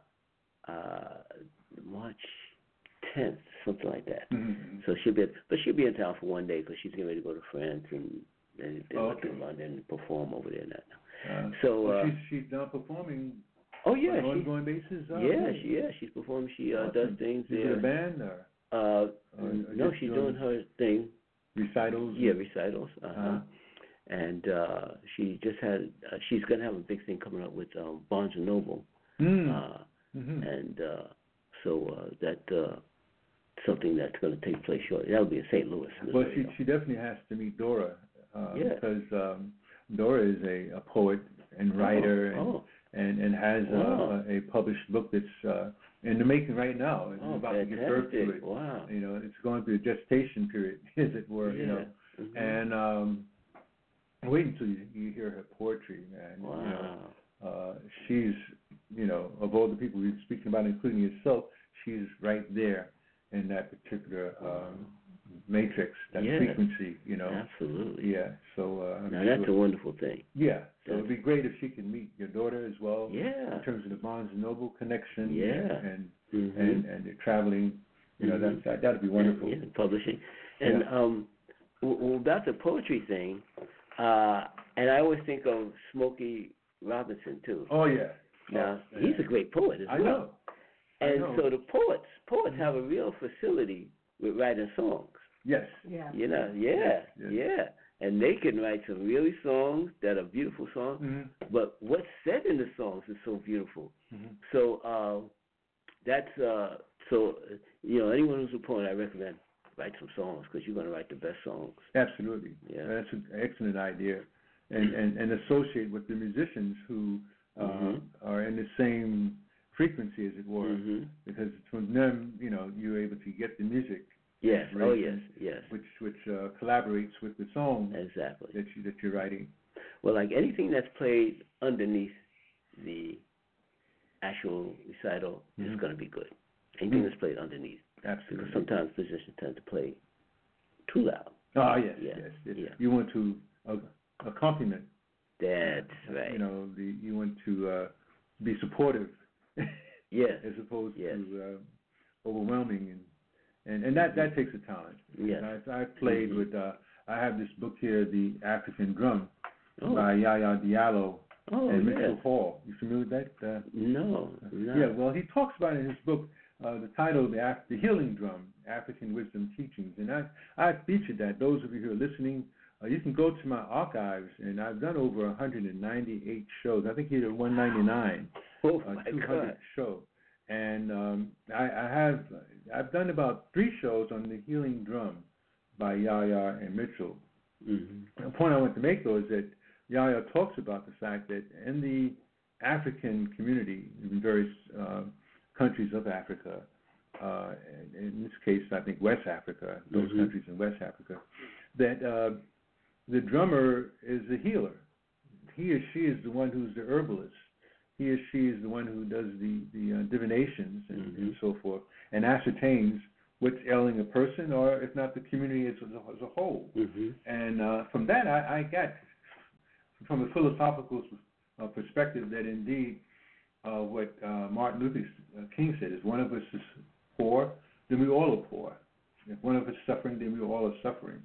Speaker 5: uh, March tenth, something like that.
Speaker 2: Mhm.
Speaker 5: So she'll be, but she'll be in town for one day because she's getting ready to go to France and and then
Speaker 2: Oh,
Speaker 5: up to
Speaker 2: okay.
Speaker 5: London and perform over there now.
Speaker 2: Uh,
Speaker 5: So,
Speaker 2: well,
Speaker 5: uh,
Speaker 2: she's she's now performing
Speaker 5: Oh
Speaker 2: on
Speaker 5: yeah,
Speaker 2: an
Speaker 5: she,
Speaker 2: ongoing basis. Oh,
Speaker 5: yeah,
Speaker 2: really?
Speaker 5: she, yeah, she's performing. She uh,
Speaker 2: Awesome.
Speaker 5: does things
Speaker 2: Is it
Speaker 5: there.
Speaker 2: a band or
Speaker 5: Uh,
Speaker 2: Or- or
Speaker 5: no,
Speaker 2: just
Speaker 5: she's
Speaker 2: doing-
Speaker 5: doing her thing.
Speaker 2: recitals?
Speaker 5: Yeah, recitals. Uh huh.
Speaker 2: Uh-huh.
Speaker 5: And uh, she just had. Uh, she's gonna have a big thing coming up with um, Barnes and Noble.
Speaker 2: Mm.
Speaker 5: Uh,
Speaker 2: Mhm.
Speaker 5: and uh, so uh, that uh, something that's going to take place shortly. That'll be in Saint Louis,
Speaker 2: Well,
Speaker 5: Missouri.
Speaker 2: she
Speaker 5: though.
Speaker 2: she definitely has to meet Dora uh,
Speaker 5: Yeah.
Speaker 2: because um, Dora is a, a poet and writer
Speaker 5: oh,
Speaker 2: and,
Speaker 5: oh,
Speaker 2: and and has
Speaker 5: Wow.
Speaker 2: a, a published book that's uh, in the making right now. It's
Speaker 5: oh,
Speaker 2: about to give birth to
Speaker 5: fantastic!
Speaker 2: it.
Speaker 5: Wow.
Speaker 2: You know, it's going through a gestation period, as it were.
Speaker 5: Yeah.
Speaker 2: You know,
Speaker 5: Mhm.
Speaker 2: and um, wait until you, you hear her poetry, man.
Speaker 5: wow.
Speaker 2: You know, uh, she's you know of all the people we've been speaking about, including yourself, she's right there in that particular um, matrix, that
Speaker 5: Yeah.
Speaker 2: frequency. You know.
Speaker 5: Absolutely.
Speaker 2: Yeah. So uh, I'm
Speaker 5: Now that's
Speaker 2: sure-
Speaker 5: a wonderful thing.
Speaker 2: yeah. So it'd be great if she can meet your daughter as well.
Speaker 5: Yeah.
Speaker 2: In terms of the Barnes and Noble connection.
Speaker 5: Yeah.
Speaker 2: And
Speaker 5: Mm-hmm.
Speaker 2: and and the traveling. You know,
Speaker 5: Mhm.
Speaker 2: that that that'd be wonderful.
Speaker 5: Yeah, publishing. And
Speaker 2: Yeah.
Speaker 5: um, w- w- about the poetry thing, uh, and I always think of Smokey Robinson too.
Speaker 2: Oh yeah.
Speaker 5: Now
Speaker 2: Oh,
Speaker 5: he's
Speaker 2: yeah.
Speaker 5: a great poet as
Speaker 2: I
Speaker 5: well.
Speaker 2: know. I
Speaker 5: And
Speaker 2: know.
Speaker 5: so the poets, poets
Speaker 2: Mhm.
Speaker 5: have a real facility with writing songs.
Speaker 2: Yes.
Speaker 3: Yeah.
Speaker 5: You know, yeah,
Speaker 2: Yes, yes.
Speaker 5: yeah. And they can write some really songs that are beautiful songs,
Speaker 2: Mm-hmm.
Speaker 5: but what's said in the songs is so beautiful.
Speaker 2: Mm-hmm.
Speaker 5: So uh, that's uh, so you know anyone who's a poet, I recommend write some songs because you're going to write the best songs.
Speaker 2: Absolutely.
Speaker 5: Yeah.
Speaker 2: That's an excellent idea, and and and associate with the musicians who uh,
Speaker 5: Mhm.
Speaker 2: are in the same frequency, as it were,
Speaker 5: Mm-hmm.
Speaker 2: because from them, you know, you're able to get the music
Speaker 5: Yes. Oh, yes.
Speaker 2: inspiration,
Speaker 5: Yes.
Speaker 2: which which uh, collaborates with the song
Speaker 5: Exactly.
Speaker 2: that you that you're writing.
Speaker 5: Well, like anything that's played underneath the actual recital
Speaker 2: Mhm.
Speaker 5: is going to be good. Anything
Speaker 2: Mhm.
Speaker 5: that's played underneath,
Speaker 2: Absolutely.
Speaker 5: because sometimes musicians tend to play too loud.
Speaker 2: Oh yes,
Speaker 5: Yeah,
Speaker 2: yes. It-
Speaker 5: yeah.
Speaker 2: You want to uh, accompaniment.
Speaker 5: That's right.
Speaker 2: You know, the you want to uh, be supportive.
Speaker 5: Yes.
Speaker 2: As opposed
Speaker 5: Yes.
Speaker 2: to uh, overwhelming, and, and and that that takes a talent.
Speaker 5: Yes.
Speaker 2: I, I played
Speaker 5: Mhm.
Speaker 2: with. Uh, I have this book here, The African Drum,
Speaker 5: Oh.
Speaker 2: by Yaya Diallo
Speaker 5: Oh,
Speaker 2: and Mitchell
Speaker 5: yes.
Speaker 2: Hall. You familiar with that? Uh,
Speaker 5: No, no.
Speaker 2: Yeah, well, he talks about it in his book, uh, the title, the, Af- the Healing Drum, African Wisdom Teachings. And I, I featured that. Those of you who are listening, uh, you can go to my archives, and I've done over one hundred ninety-eight shows. I think he did one ninety-nine,
Speaker 5: Oh,
Speaker 2: uh,
Speaker 5: my
Speaker 2: two hundred
Speaker 5: God.
Speaker 2: show. And um, I, I have, I've done about three shows on the Healing Drum by Yaya and Mitchell.
Speaker 5: Mm-hmm.
Speaker 2: The point I want to make, though, is that Yaya talks about the fact that in the African community, in various uh, countries of Africa, uh, and in this case, I think West Africa, those
Speaker 5: Mhm.
Speaker 2: countries in West Africa, that uh, the drummer is the healer. He or she is the one who's the herbalist. He or she is the one who does the, the uh, divinations and,
Speaker 5: Mhm.
Speaker 2: and so forth, and ascertains what's ailing a person, or if not, the community as a, as a whole.
Speaker 5: Mm-hmm.
Speaker 2: And uh, from that, I, I got, from a philosophical uh, perspective, that indeed uh, what uh, Martin Luther King said is, one of us is poor, then we all are poor. If one of us is suffering, then we all are suffering.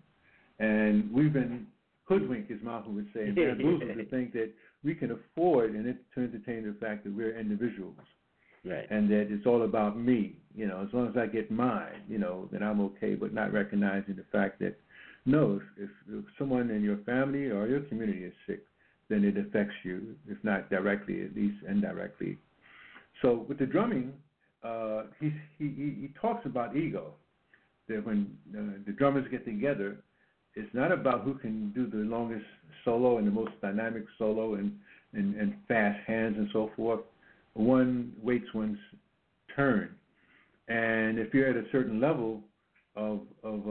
Speaker 2: And we've been hoodwinked, as Malcolm would say, and bamboozled to think that we can afford and to entertain the fact that we're individuals.
Speaker 5: Right.
Speaker 2: And that it's all about me. You know, as long as I get mine, you know, then I'm okay, but not recognizing the fact that, no, if, if someone in your family or your community is sick, then it affects you, if not directly, at least indirectly. So with the drumming, uh, he, he, he talks about ego, that when uh, the drummers get together, it's not about who can do the longest solo and the most dynamic solo and, and, and fast hands and so forth. One waits one's turn. And if you're at a certain level of, of,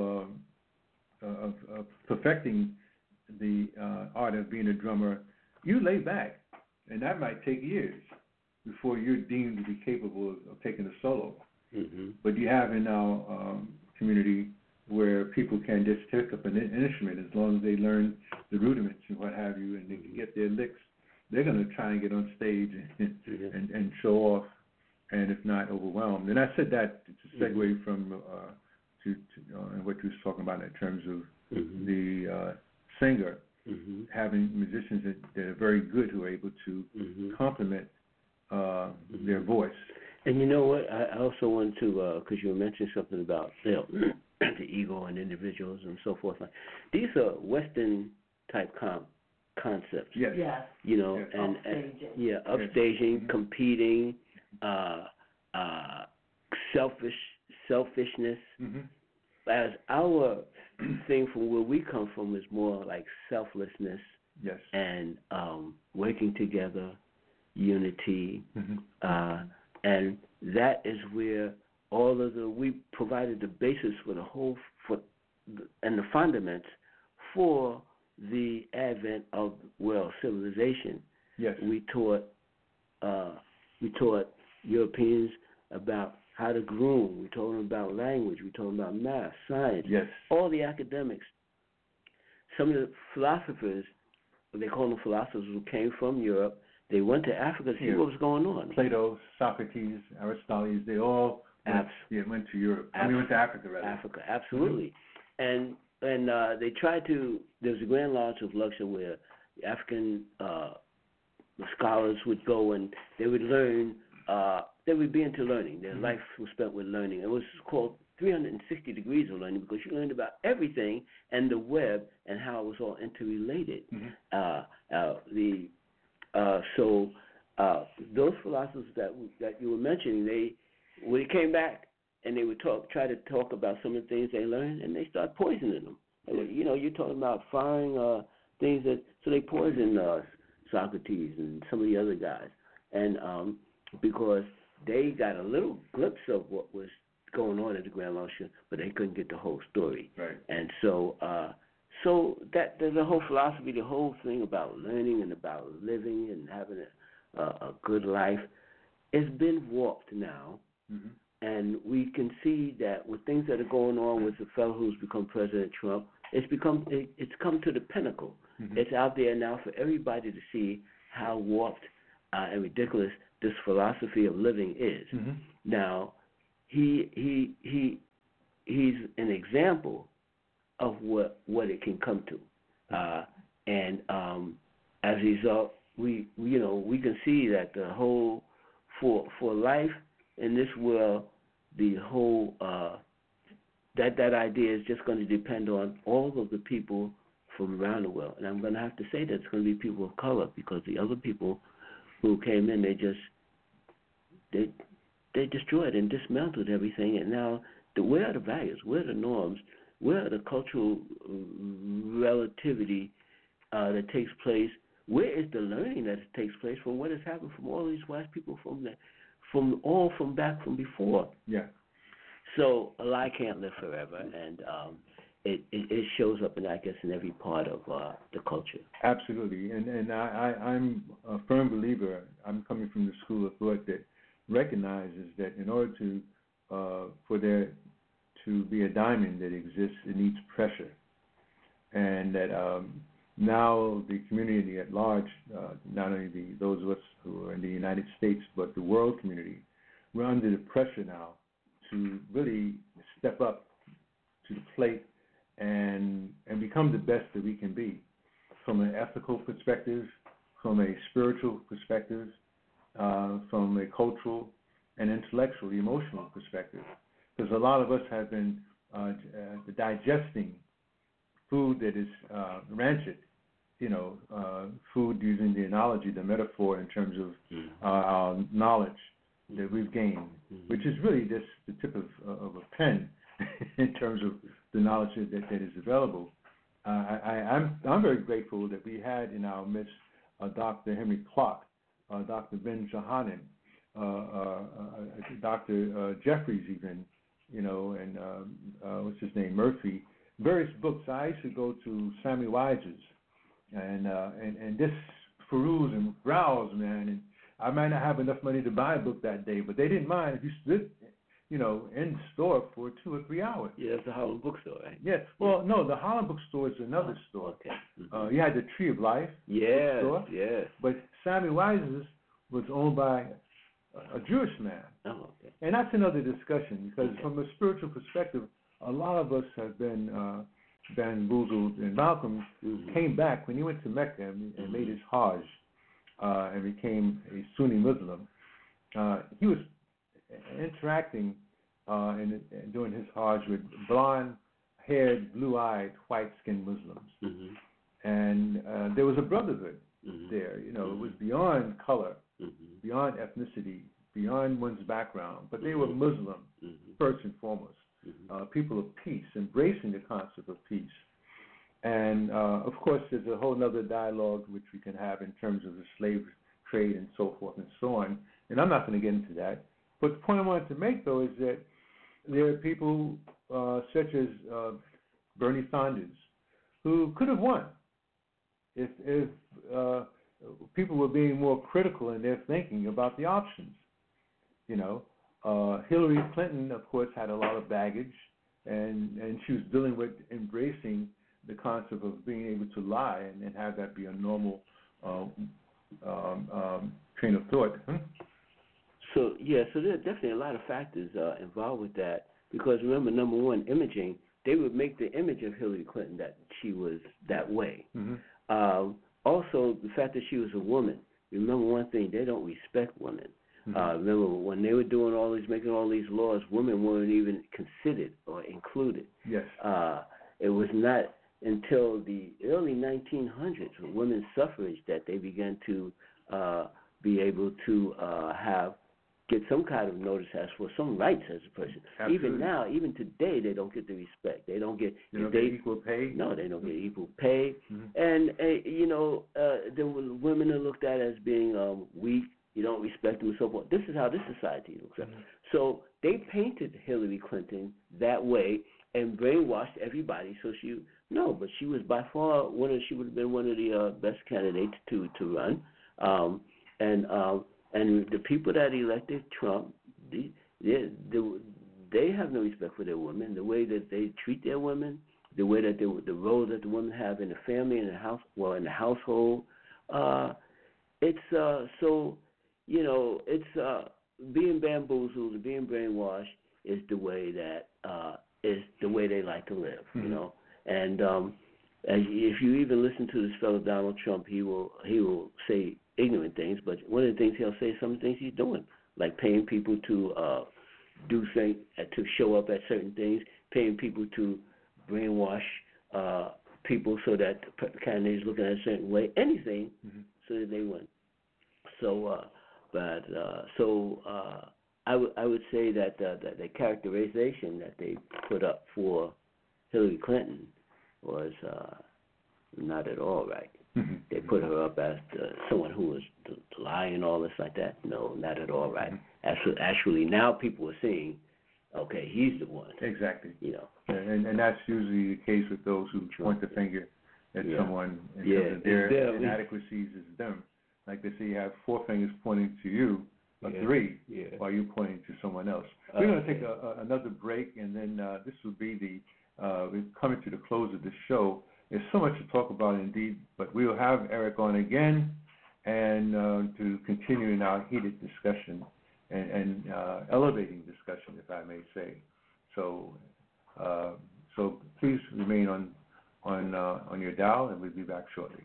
Speaker 2: uh, of, of perfecting the uh, art of being a drummer, you lay back, and that might take years before you're deemed to be capable of, of taking a solo.
Speaker 5: Mm-hmm.
Speaker 2: But you have in our um, community where people can just pick up an, an instrument as long as they learn the rudiments and what have you, and they can get their licks. They're going to try and get on stage and,
Speaker 5: Yeah.
Speaker 2: and, and show off, and if not, overwhelmed. And I said that to segue
Speaker 5: Mm-hmm.
Speaker 2: from uh, to, to uh, what you was talking about in terms of
Speaker 5: Mm-hmm.
Speaker 2: the uh, singer,
Speaker 5: Mm-hmm.
Speaker 2: having musicians that, that are very good who are able to
Speaker 5: Mm-hmm.
Speaker 2: complement uh,
Speaker 5: Mm-hmm.
Speaker 2: their voice.
Speaker 5: And you know what? I also want to, because uh, you were mentioning something about, you know, the ego and individuals and so forth. These are Western type com- concepts.
Speaker 2: Yes.
Speaker 3: Yes.
Speaker 5: You know,
Speaker 2: Yes.
Speaker 5: and, and
Speaker 3: Upstaging.
Speaker 5: yeah, upstaging,
Speaker 2: Mhm.
Speaker 5: competing, uh, uh, selfish, selfishness.
Speaker 2: Mm-hmm.
Speaker 5: As our thing from where we come from is more like selflessness
Speaker 2: Yes.
Speaker 5: and um, working together, unity,
Speaker 2: Mm-hmm.
Speaker 5: uh, and that is where all of the we provided the basis for the whole for the, and the fundaments for the advent of world civilization.
Speaker 2: Yes.
Speaker 5: We taught uh, we taught Europeans about how to groom. We taught them about language. We taught them about math, science,
Speaker 2: Yes.
Speaker 5: all the academics. Some of the philosophers, they call them philosophers, who came from Europe. They went to Africa to see
Speaker 2: Yeah.
Speaker 5: what was going on.
Speaker 2: Plato, Socrates, Aristotle, they all went,
Speaker 5: Abs-
Speaker 2: yeah, went to Europe. I mean, went to Africa, rather.
Speaker 5: Africa, absolutely. And and uh, they tried to. There was a Grand Lodge of Luxor where the African uh, scholars would go and they would learn. Uh, they would be into learning. Their
Speaker 2: Mhm.
Speaker 5: life was spent with learning. It was called three hundred sixty degrees of learning because you learned about everything and the web and how it was all interrelated.
Speaker 2: Mhm.
Speaker 5: Uh, uh, the uh, so uh, those philosophers that that you were mentioning, they when they came back and they would talk, try to talk about some of the things they learned, and they start poisoning them. They would, you know, you're talking about firing uh, things that so they poisoned uh, Socrates and some of the other guys, and um, because they got a little glimpse of what was going on at the Grand Lustre, but they couldn't get the whole story.
Speaker 2: Right.
Speaker 5: And so, uh, so that the, the whole philosophy, the whole thing about learning and about living and having a, a, a good life, it's been warped now.
Speaker 2: Mm-hmm.
Speaker 5: And we can see that with things that are going on with the fellow who's become President Trump, it's become it, it's come to the pinnacle.
Speaker 2: Mm-hmm.
Speaker 5: It's out there now for everybody to see how warped uh, and ridiculous this philosophy of living is.
Speaker 2: Mm-hmm.
Speaker 5: Now, he he he he's an example of what what it can come to, uh, and um, as a result, we you know we can see that the whole for for life in this world, the whole uh, that that idea is just going to depend on all of the people from around the world, and I'm going to have to say that it's going to be people of color, because the other people who came in, they just they they destroyed and dismantled everything, and now the, where are the values? Where are the norms? Where are the cultural relativity uh, that takes place? Where is the learning that takes place from what has happened from all these white people from the, from all from back from before?
Speaker 2: Yeah.
Speaker 5: So a lie can't live forever, and um, it, it it shows up in I guess in every part of uh, the culture.
Speaker 2: Absolutely, and and I, I I'm a firm believer. I'm coming from the school of thought that recognizes that in order to uh, for there to be a diamond that exists, it needs pressure, and that um, now the community at large, uh, not only the those of us who are in the United States, but the world community, we're under the pressure now to really step up to the plate and and become the best that we can be, from an ethical perspective, from a spiritual perspective, uh, from a cultural and intellectual, emotional perspective. Because a lot of us have been uh, uh, digesting food that is uh, rancid, you know, uh, food using the analogy, the metaphor in terms of uh, our knowledge that we've gained, mm-hmm. which is really just the tip of, of a pen in terms of the knowledge that, that is available. Uh, I, I'm I'm very grateful that we had in our midst uh, Doctor Henry Clark, uh, Doctor Ben Johanan, uh, uh, uh, Doctor Uh, Jeffries even, you know, and um, uh, what's his name, Murphy, various books. I used to go to Sammy Wise's and, uh, and, and just peruse and browse, man, and I might not have enough money to buy a book that day, but they didn't mind if you stood, you know, in store for two or three hours.
Speaker 5: Yeah, it's the Harlem Bookstore, right?
Speaker 2: Yes. Well, no, the Harlem Bookstore is another
Speaker 5: oh,
Speaker 2: store.
Speaker 5: Okay. Mm-hmm.
Speaker 2: Uh, you had the Tree of Life
Speaker 5: yes,
Speaker 2: bookstore.
Speaker 5: Yes.
Speaker 2: But Sammy Wise's was owned by a, a Jewish man.
Speaker 5: Oh, okay.
Speaker 2: And that's another discussion, because
Speaker 5: okay.
Speaker 2: from a spiritual perspective, a lot of us have been uh, bamboozled. And Malcolm mm-hmm. came back when he went to Mecca and, and mm-hmm. made his Hajj. Uh, and became a Sunni Muslim. Uh, he was interacting uh, and, and doing his Hajj with blonde-haired, blue-eyed, white-skinned Muslims. Mm-hmm. And uh, there was a brotherhood mm-hmm. there. You know, mm-hmm. it was beyond color, mm-hmm. beyond ethnicity, beyond one's background. But they mm-hmm. were Muslim, mm-hmm. first and foremost. Mm-hmm. Uh, people of peace, embracing the concept of peace. And, uh, of course, there's a whole other dialogue which we can have in terms of the slave trade and so forth and so on. And I'm not going to get into that. But the point I wanted to make, though, is that there are people uh, such as uh, Bernie Sanders who could have won if, if uh, people were being more critical in their thinking about the options. You know, uh, Hillary Clinton, of course, had a lot of baggage, and, and she was dealing with embracing the concept of being able to lie and, and have that be a normal uh, um, um, train of thought. Hmm?
Speaker 5: So, yeah, so there are definitely a lot of factors uh, involved with that, because remember, number one, imaging, they would make the image of Hillary Clinton that she was that way. Mm-hmm. Um, also, the fact that she was a woman. Remember one thing, they don't respect women. Mm-hmm. Uh, remember, when they were doing all these, making all these laws, women weren't even considered or included.
Speaker 2: Yes.
Speaker 5: Uh, it was not until the early nineteen hundreds, with women's suffrage, that they began to uh, be able to uh, have get some kind of notice as for some rights as a person.
Speaker 2: Absolutely.
Speaker 5: Even now, even today, they don't get the respect. They don't get.
Speaker 2: They don't
Speaker 5: they,
Speaker 2: get equal pay.
Speaker 5: No, they don't get equal pay.
Speaker 2: Mm-hmm.
Speaker 5: And uh, you know, uh, the women are looked at as being um, weak, You don't respect them and so forth. This is how this society looks at.
Speaker 2: Mhm.
Speaker 5: So they painted Hillary Clinton that way and brainwashed everybody. So she no, but she was by far one of she would have been one of the uh, best candidates to to run. Um, and um, and the people that elected Trump, they, they they have no respect for their women. The way that they treat their women, the way that they, the role that the women have in the family, in the house, well, in the household. Uh, it's uh, so. You know, it's uh, being bamboozled, being brainwashed is the way that uh, is the way they like to live. Mm-hmm. You know, and um, as if you even listen to this fellow Donald Trump, he will he will say ignorant things, but one of the things he'll say is some of the things he's doing, like paying people to uh, do things, to show up at certain things, paying people to brainwash uh, people so that the candidate is looking at a certain way, anything, mm-hmm. so that they win. So. Uh, But uh, so uh, I would I would say that uh, that the characterization that they put up for Hillary Clinton was uh, not at all right. Mm-hmm. They put her up as uh, someone who was lying and all this like that. No, not at all right. Mm-hmm. Actually, actually, now people are seeing, okay, he's the one.
Speaker 2: Exactly.
Speaker 5: You know,
Speaker 2: and and that's usually the case with those who point the finger at
Speaker 5: yeah.
Speaker 2: someone in
Speaker 5: yeah.
Speaker 2: terms of their inadequacies is them. Like they say, you have four fingers pointing to you, or yeah. three,
Speaker 5: yeah.
Speaker 2: while you're pointing to someone else. Uh, we're going to take a, a, another break, and then uh, this will be the, uh, we're coming to the close of the show. There's so much to talk about indeed, but we'll have Eric on again and uh, to continue in our heated discussion and, and uh, elevating discussion, if I may say. So uh, so please remain on, on, uh, on your dial, and we'll be back shortly.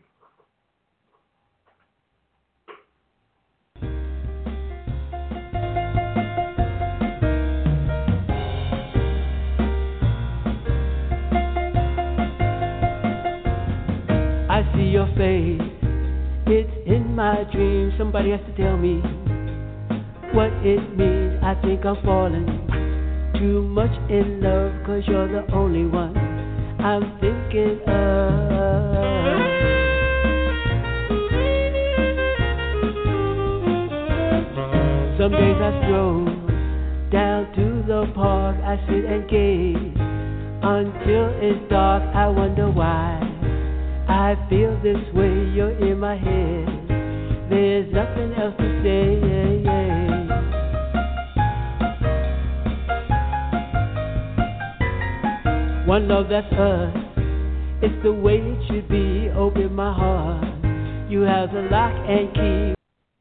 Speaker 4: I see your face, it's in my dreams. Somebody has to tell me what it means. I think I'm falling too much in love, 'cause you're the only one I'm thinking of. Some days I stroll down to the park, I sit and gaze until it's dark. I wonder why I feel this way. You're in my head, there's nothing else to say. One love, that's us, it's the way it should be. Open my heart, you have the lock and key.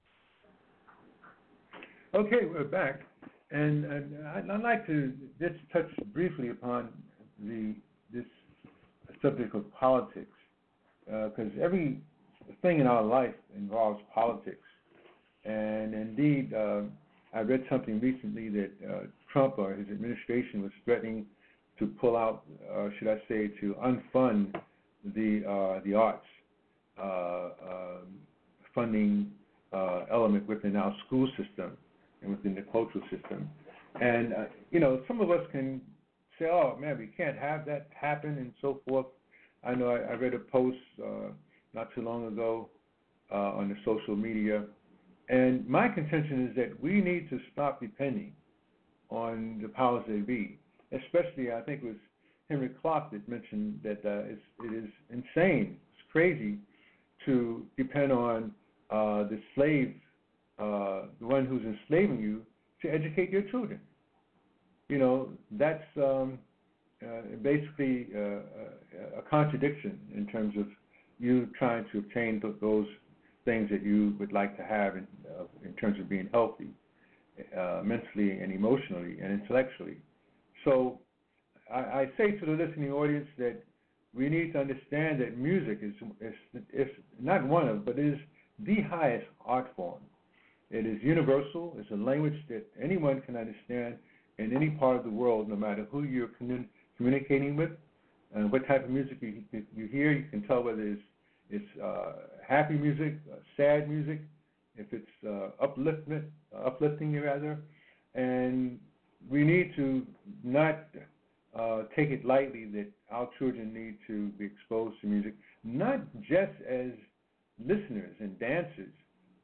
Speaker 2: Okay, we're back, and, and I'd, I'd like to just touch briefly upon the this subject of politics. Because uh, every thing in our life involves politics. And indeed, uh, I read something recently that uh, Trump or his administration was threatening to pull out, or should I say, to unfund the uh, the arts uh, uh, funding uh, element within our school system and within the cultural system. And, uh, you know, some of us can say, oh, man, we can't have that happen and so forth. I know I, I read a post uh, not too long ago uh, on the social media, and my contention is that we need to stop depending on the powers that be. Especially, I think it was Henry Clark that mentioned that uh, it's, it is insane, it's crazy to depend on uh, the slave, uh, the one who's enslaving you, to educate your children. You know, that's um, Uh, basically uh, a contradiction in terms of you trying to obtain th- those things that you would like to have in, uh, in terms of being healthy, uh, mentally and emotionally and intellectually. So I, I say to the listening audience that we need to understand that music is, is, is not one of, but it is the highest art form. It is universal. It's a language that anyone can understand in any part of the world, no matter who you're communicating communicating with, and what type of music you, you, you hear. You can tell whether it's, it's uh, happy music, uh, sad music, if it's uh, upliftment, uh, uplifting rather, and we need to not uh, take it lightly that our children need to be exposed to music, not just as listeners and dancers,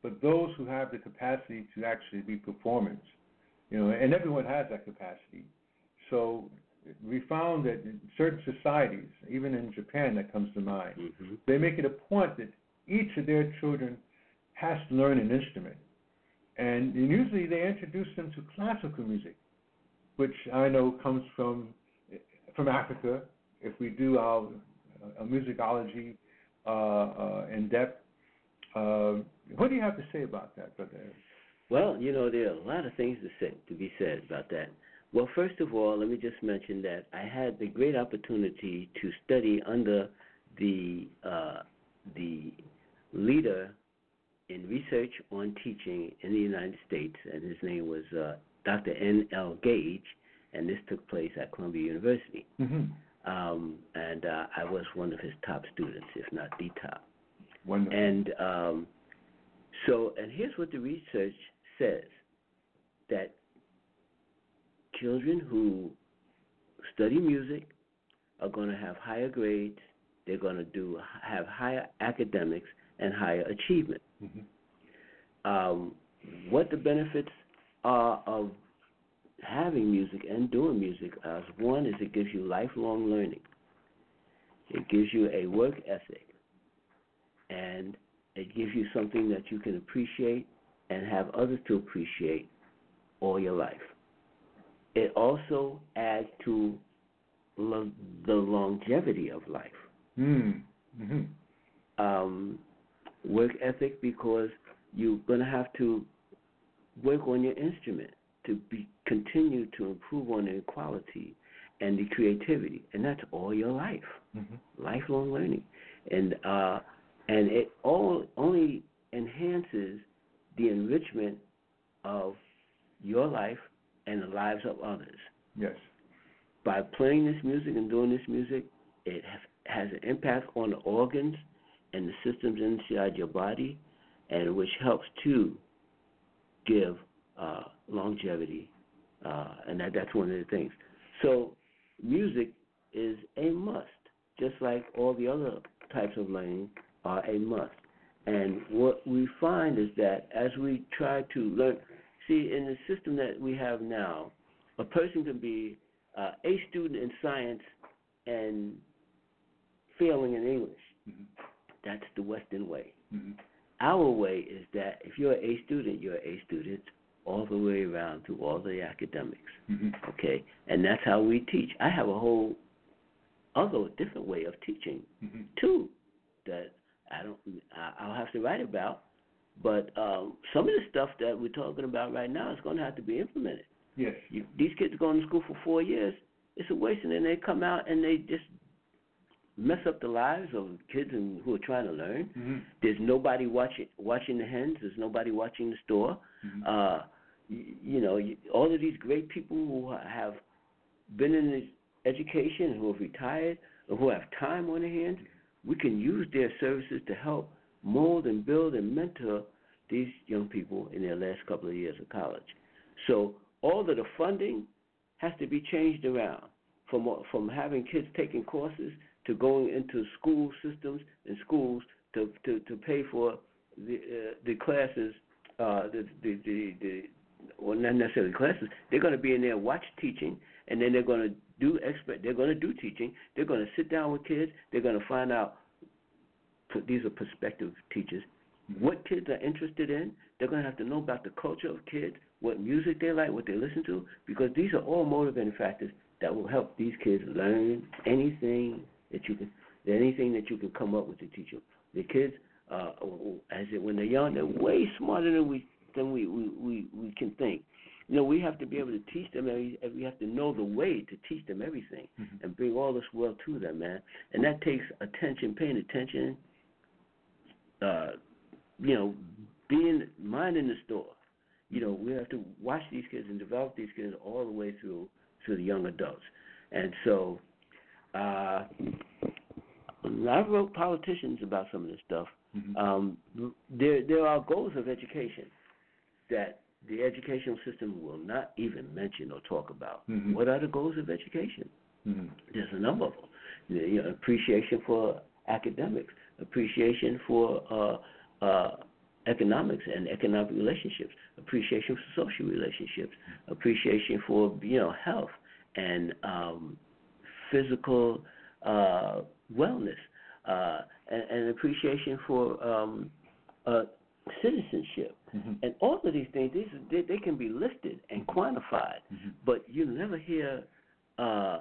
Speaker 2: but those who have the capacity to actually be performers, you know, and everyone has that capacity. So we found that in certain societies, even in Japan that comes to mind,
Speaker 5: Mm-hmm.
Speaker 2: they make it a point that each of their children has to learn an instrument. And usually they introduce them to classical music, which I know comes from from Africa. If we do our, our musicology uh, uh, in depth, uh, what do you have to say about that, Brother Eric?
Speaker 5: Well, you know, there are a lot of things to say to be said about that. Well, first of all, let me just mention that I had the great opportunity to study under the uh, the leader in research on teaching in the United States, and his name was uh, Doctor N L Gage, and this took place at Columbia University.
Speaker 2: Mm-hmm.
Speaker 5: Um, and uh, I was one of his top students, if not the top.
Speaker 2: Wonderful.
Speaker 5: And um, so, and here's what the research says, that children who study music are going to have higher grades, they're going to do have higher academics and higher achievement.
Speaker 2: Mm-hmm.
Speaker 5: Um, what the benefits are of having music and doing music is, one is it gives you lifelong learning. It gives you a work ethic, and it gives you something that you can appreciate and have others to appreciate all your life. It also adds to lo- the longevity of life.
Speaker 2: Mm-hmm.
Speaker 5: Um, work ethic, because you're going to have to work on your instrument to be, continue to improve on the quality and the creativity, and that's all your life,
Speaker 2: Mm-hmm.
Speaker 5: lifelong learning, and uh, and it all only enhances the enrichment of your life and the lives of others.
Speaker 2: Yes.
Speaker 5: By playing this music and doing this music, it has an impact on the organs and the systems inside your body, and which helps to give uh, longevity, uh, and that, that's one of the things. So music is a must, just like all the other types of learning are a must. And what we find is that as we try to learn, see, in the system that we have now, a person can be uh, a student in science and failing in English.
Speaker 2: Mm-hmm.
Speaker 5: That's the Western way.
Speaker 2: Mm-hmm.
Speaker 5: Our way is that if you're an A student, you're an A student all the way around through all the academics.
Speaker 2: Mm-hmm.
Speaker 5: Okay? And that's how we teach. I have a whole other different way of teaching,
Speaker 2: Mm-hmm.
Speaker 5: too, that I don't, I- I'll have to write about. But um, some of the stuff that we're talking about right now is going to have to be implemented.
Speaker 2: Yes.
Speaker 5: You, these kids are going to school for four years. It's a waste, and then they come out and they just mess up the lives of kids and, who are trying to learn.
Speaker 2: Mm-hmm.
Speaker 5: There's nobody watching watching the hens. There's nobody watching the store.
Speaker 2: Mm-hmm.
Speaker 5: Uh, you, you know, you, all of these great people who have been in this education, who have retired, or who have time on their hands, we can use their services to help mold and build and mentor these young people in their last couple of years of college. So all of the funding has to be changed around, from from having kids taking courses to going into school systems and schools to to, to pay for the uh, the classes, uh, the, the the the well, not necessarily classes. They're going to be in there watch teaching, and then they're going to do expert. They're going to do teaching. They're going to sit down with kids. They're going to find out. These are prospective teachers. What kids are interested in. They're going to have to know about the culture of kids, what music they like, what they listen to, because these are all motivating factors that will help these kids learn anything that you can, anything that you can come up with to teach them. The kids, uh, as it, when they're young, they're way smarter than we than we, we, we, we can think. You know, we have to be able to teach them. Every, we have to know the way to teach them everything, mm-hmm. and bring all this world to them, man. And that takes attention, paying attention. Uh, you know, being minding the store. You know, we have to watch these kids and develop these kids all the way through to the young adults. And so, uh, I wrote politicians about some of this stuff. Mm-hmm. Um, there, there are goals of education that the educational system will not even mention or talk about. Mm-hmm. What are the goals of education? Mm-hmm. There's a number of them. You know, appreciation for academics, appreciation for uh, uh, economics and economic relationships, appreciation for social relationships, appreciation for, you know, health and um, physical uh, wellness, uh, and, and appreciation for um, uh, citizenship.
Speaker 2: Mm-hmm.
Speaker 5: And all of these things, these, they, they can be listed and quantified,
Speaker 2: Mm-hmm.
Speaker 5: but you never hear uh,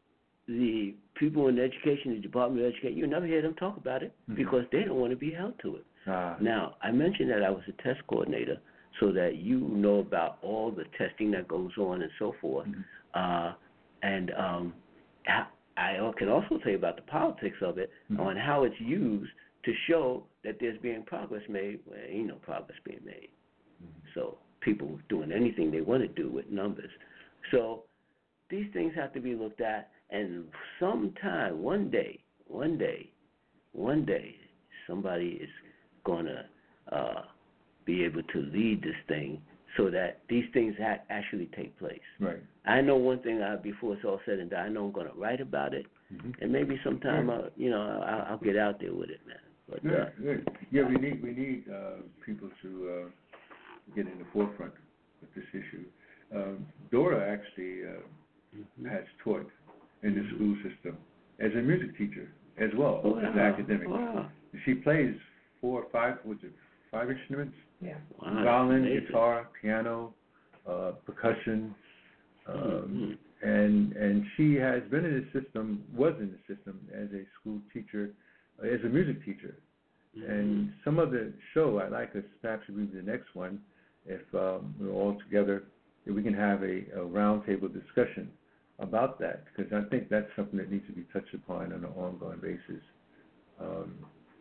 Speaker 5: the people in education, the Department of Education, you never hear them talk about it
Speaker 2: Mm-hmm.
Speaker 5: because they don't want to be held to it.
Speaker 2: Ah.
Speaker 5: Now, I mentioned that I was a test coordinator so that you know about all the testing that goes on and so forth.
Speaker 2: Mm-hmm.
Speaker 5: Uh, and um, I, I can also tell you about the politics of it,
Speaker 2: mm-hmm.
Speaker 5: on how it's used to show that there's being progress made. Well, there ain't no progress being made.
Speaker 2: Mm-hmm.
Speaker 5: So people doing anything they want to do with numbers. So these things have to be looked at, and sometime, one day, one day, one day, somebody is going to uh, be able to lead this thing so that these things ha- actually take place.
Speaker 2: Right.
Speaker 5: I know one thing, I, before it's all said and done, I know I'm going to write about it,
Speaker 2: Mm-hmm.
Speaker 5: and maybe sometime, I'll, you know, I'll, I'll get out there with it, man. But
Speaker 2: Good,
Speaker 5: uh,
Speaker 2: good. Yeah, we need we need uh, people to uh, get in the forefront with this issue. Um, Dora actually uh,
Speaker 5: mm-hmm.
Speaker 2: has taught in the school system as a music teacher as well
Speaker 5: Oh,
Speaker 2: as
Speaker 5: wow.
Speaker 2: academic.
Speaker 5: Wow.
Speaker 2: She plays four or five, was it five instruments?
Speaker 3: Yeah.
Speaker 5: Wow,
Speaker 2: Violin,
Speaker 5: amazing.
Speaker 2: guitar, piano, uh, percussion, um,
Speaker 5: Mhm.
Speaker 2: and and she has been in the system, was in the system as a school teacher, uh, as a music teacher.
Speaker 5: Mhm.
Speaker 2: And some of the show, I'd like us perhaps to be the next one, if um, we're all together, if we can have a, a roundtable discussion about that, because I think that's something that needs to be touched upon on an ongoing basis. Um,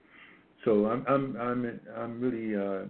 Speaker 2: so I'm I'm I'm I'm really uh,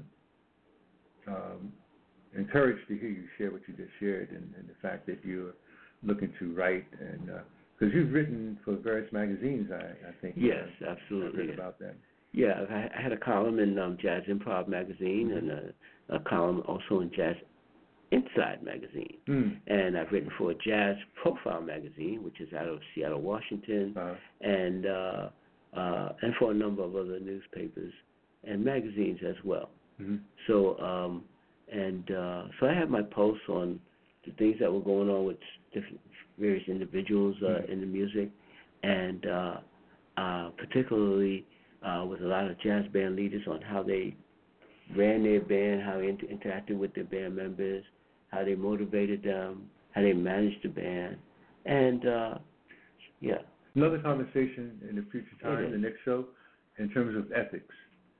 Speaker 2: um, encouraged to hear you share what you just shared, and, and the fact that you're looking to write, and because uh, you've written for various magazines, I, I think.
Speaker 5: Yes,
Speaker 2: uh,
Speaker 5: absolutely.
Speaker 2: I've read about that.
Speaker 5: Yeah, I, I had a column in um, Jazz Improv magazine,
Speaker 2: Mm-hmm.
Speaker 5: and a, a column also in Jazz Inside magazine.
Speaker 2: Mm.
Speaker 5: And I've written for Jazz Profile magazine, which is out of Seattle, Washington,
Speaker 2: Uh,
Speaker 5: and uh, uh, and for a number of other newspapers and magazines as well.
Speaker 2: mm-hmm.
Speaker 5: So um, and uh, so I have my posts on the things that were going on with different various individuals uh,
Speaker 2: Mhm.
Speaker 5: in the music, and uh, uh, particularly uh, with a lot of jazz band leaders on how they ran their band, how they inter- interacted with their band members, how they motivated them, how they managed the band, and uh, yeah.
Speaker 2: Another conversation in the future time,
Speaker 5: It
Speaker 2: the
Speaker 5: is.
Speaker 2: next show, in terms of ethics.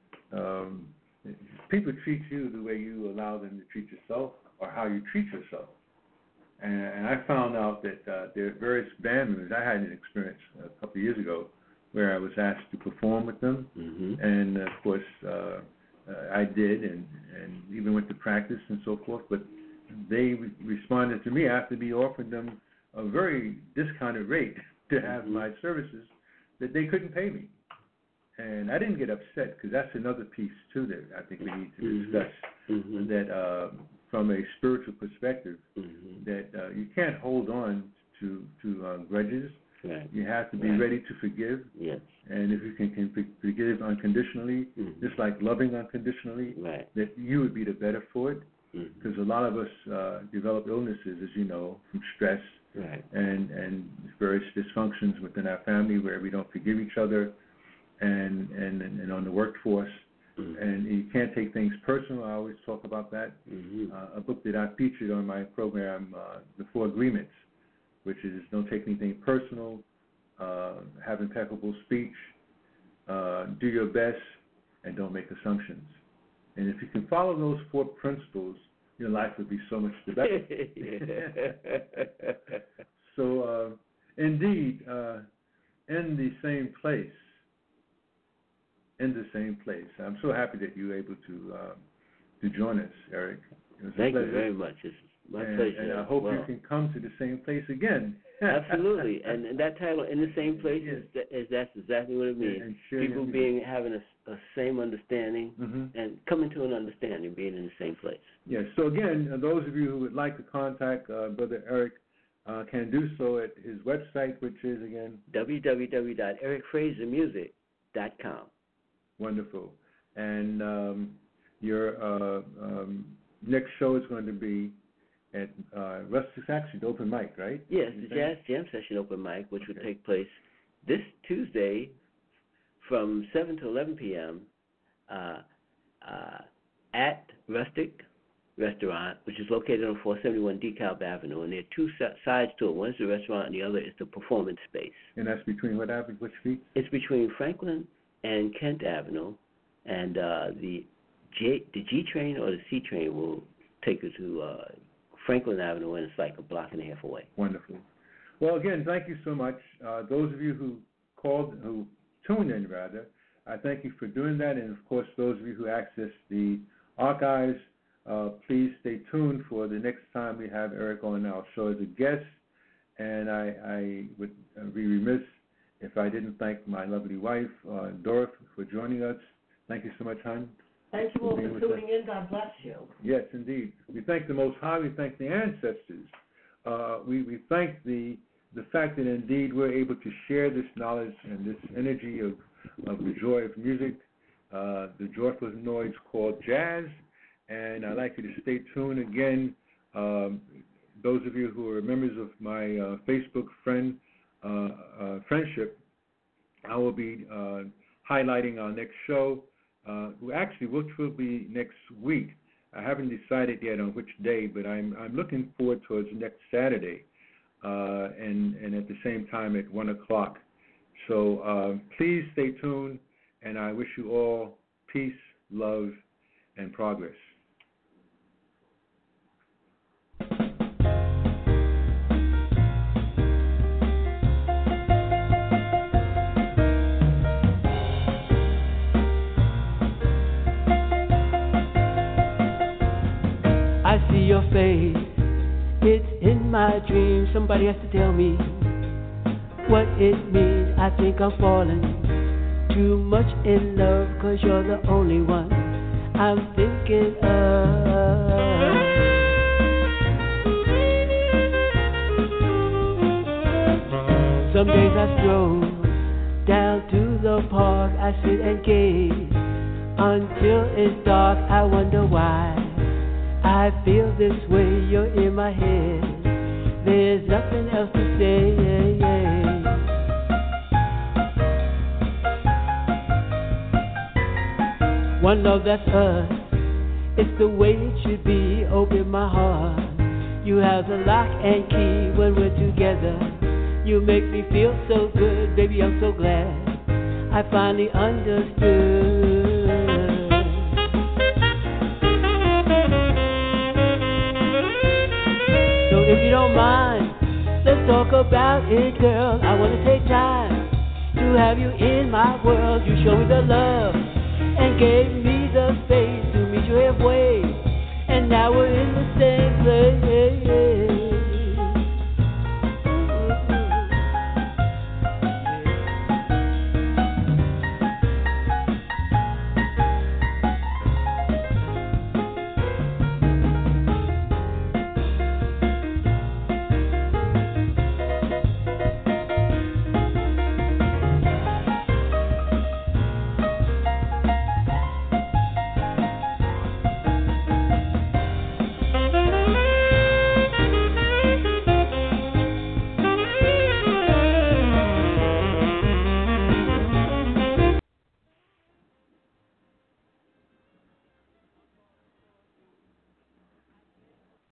Speaker 2: Um, people treat you the way you allow them to treat yourself, or how you treat yourself. And, and I found out that uh, there are various band members. I had an experience a couple of years ago where I was asked to perform with them,
Speaker 5: Mm-hmm.
Speaker 2: and of course uh, uh, I did, and, and even went to practice and so forth. But they re- responded to me after me offering them a very discounted rate to have
Speaker 5: Mhm.
Speaker 2: my services, that they couldn't pay me. And I didn't get upset, because that's another piece too that I think we need to
Speaker 5: Mhm.
Speaker 2: discuss.
Speaker 5: Mm-hmm.
Speaker 2: That uh, from a spiritual perspective,
Speaker 5: Mm-hmm.
Speaker 2: that uh, you can't hold on to to uh, grudges.
Speaker 5: Right.
Speaker 2: You have to be
Speaker 5: Right.
Speaker 2: ready to forgive,
Speaker 5: Yes.
Speaker 2: and if you can, can for- forgive unconditionally,
Speaker 5: Mhm.
Speaker 2: just like loving unconditionally,
Speaker 5: Right.
Speaker 2: that you would be the better for it.
Speaker 5: Mhm.
Speaker 2: Because a lot of us uh, develop illnesses, as you know, from stress
Speaker 5: Right.
Speaker 2: and and various dysfunctions within our family where we don't forgive each other, and and and on the workforce,
Speaker 5: Mhm.
Speaker 2: and you can't take things personal. I always talk about that.
Speaker 5: Mhm.
Speaker 2: Uh, a book that I featured on my program, uh, The Four Agreements, which is don't take anything personal, uh, have impeccable speech, uh, do your best, and don't make assumptions. And if you can follow those four principles, your life would be so much the better. So, uh, indeed, uh, in the same place, in the same place. I'm so happy that you were able to uh, to join us, Eric. It was a
Speaker 5: Thank you
Speaker 2: pleasure.
Speaker 5: very much. It's my
Speaker 2: and,
Speaker 5: pleasure.
Speaker 2: And I
Speaker 5: as
Speaker 2: hope
Speaker 5: well.
Speaker 2: you can come to the same place again.
Speaker 5: Absolutely, and, and that title, "In the Same Place,"
Speaker 2: Yes.
Speaker 5: is, is that's exactly what it means.
Speaker 2: And share
Speaker 5: People
Speaker 2: your music.
Speaker 5: being having a, a same understanding
Speaker 2: Mm-hmm.
Speaker 5: and coming to an understanding, being in the same place.
Speaker 2: Yes. So again, uh, those of you who would like to contact uh, Brother Eric uh, can do so at his website, which is again
Speaker 5: w w w dot eric fraser music dot com.
Speaker 2: wonderful. And um, your uh, um, next show is going to be at uh, Rustic's actually the open mic, right?
Speaker 5: Yes, the Jazz Jam Session open mic, which okay. will take place this Tuesday from seven to eleven p.m. Uh, uh, at Rustic Restaurant, which is located on four seventy-one DeKalb Avenue, and there are two sides to it. One is the restaurant, and the other is the performance space.
Speaker 2: And that's between what avenue, which street?
Speaker 5: It's between Franklin and Kent Avenue, and uh, the J, the G train or the C train will take you to uh, Franklin Avenue, and it's like a block and a half away.
Speaker 2: Wonderful. Well, again, thank you so much. Uh, those of you who called, who tuned in, rather, I thank you for doing that, and of course, those of you who access the archives, uh, please stay tuned for the next time we have Eric on our show as a guest. And I, I would be remiss if I didn't thank my lovely wife, uh, Dorothy, for joining us. Thank you so much, hon.
Speaker 3: Thank you all for tuning in. God bless you.
Speaker 2: Yes, indeed. We thank the Most High. We thank the ancestors. Uh, we, we thank the the fact that indeed we're able to share this knowledge and this energy of, of the joy of music, uh, the joyful noise called jazz. And I'd like you to stay tuned again. Um, those of you who are members of my uh, Facebook friend uh, uh, friendship, I will be uh, highlighting our next show, uh, actually, which will be next week. I haven't decided yet on which day, but I'm I'm looking forward towards next Saturday, uh, and and at the same time at one o'clock. So uh, please stay tuned, and I wish you all peace, love, and progress.
Speaker 4: I see your face, it's in my dreams. Somebody has to tell me what it means. I think I'm falling too much in love, 'cause you're the only one I'm thinking of. Some days I stroll down to the park, I sit and gaze until it's dark. I wonder why I feel this way. You're in my head, there's nothing else to say. One love, that's us, it's the way it should be. Open my heart, you have the lock and key. When we're together, you make me feel so good. Baby, I'm so glad I finally understood. If you don't mind, let's talk about it, girl. I want to take time to have you in my world. You show me the love and gave me the space to meet you halfway, and now we're in the same place.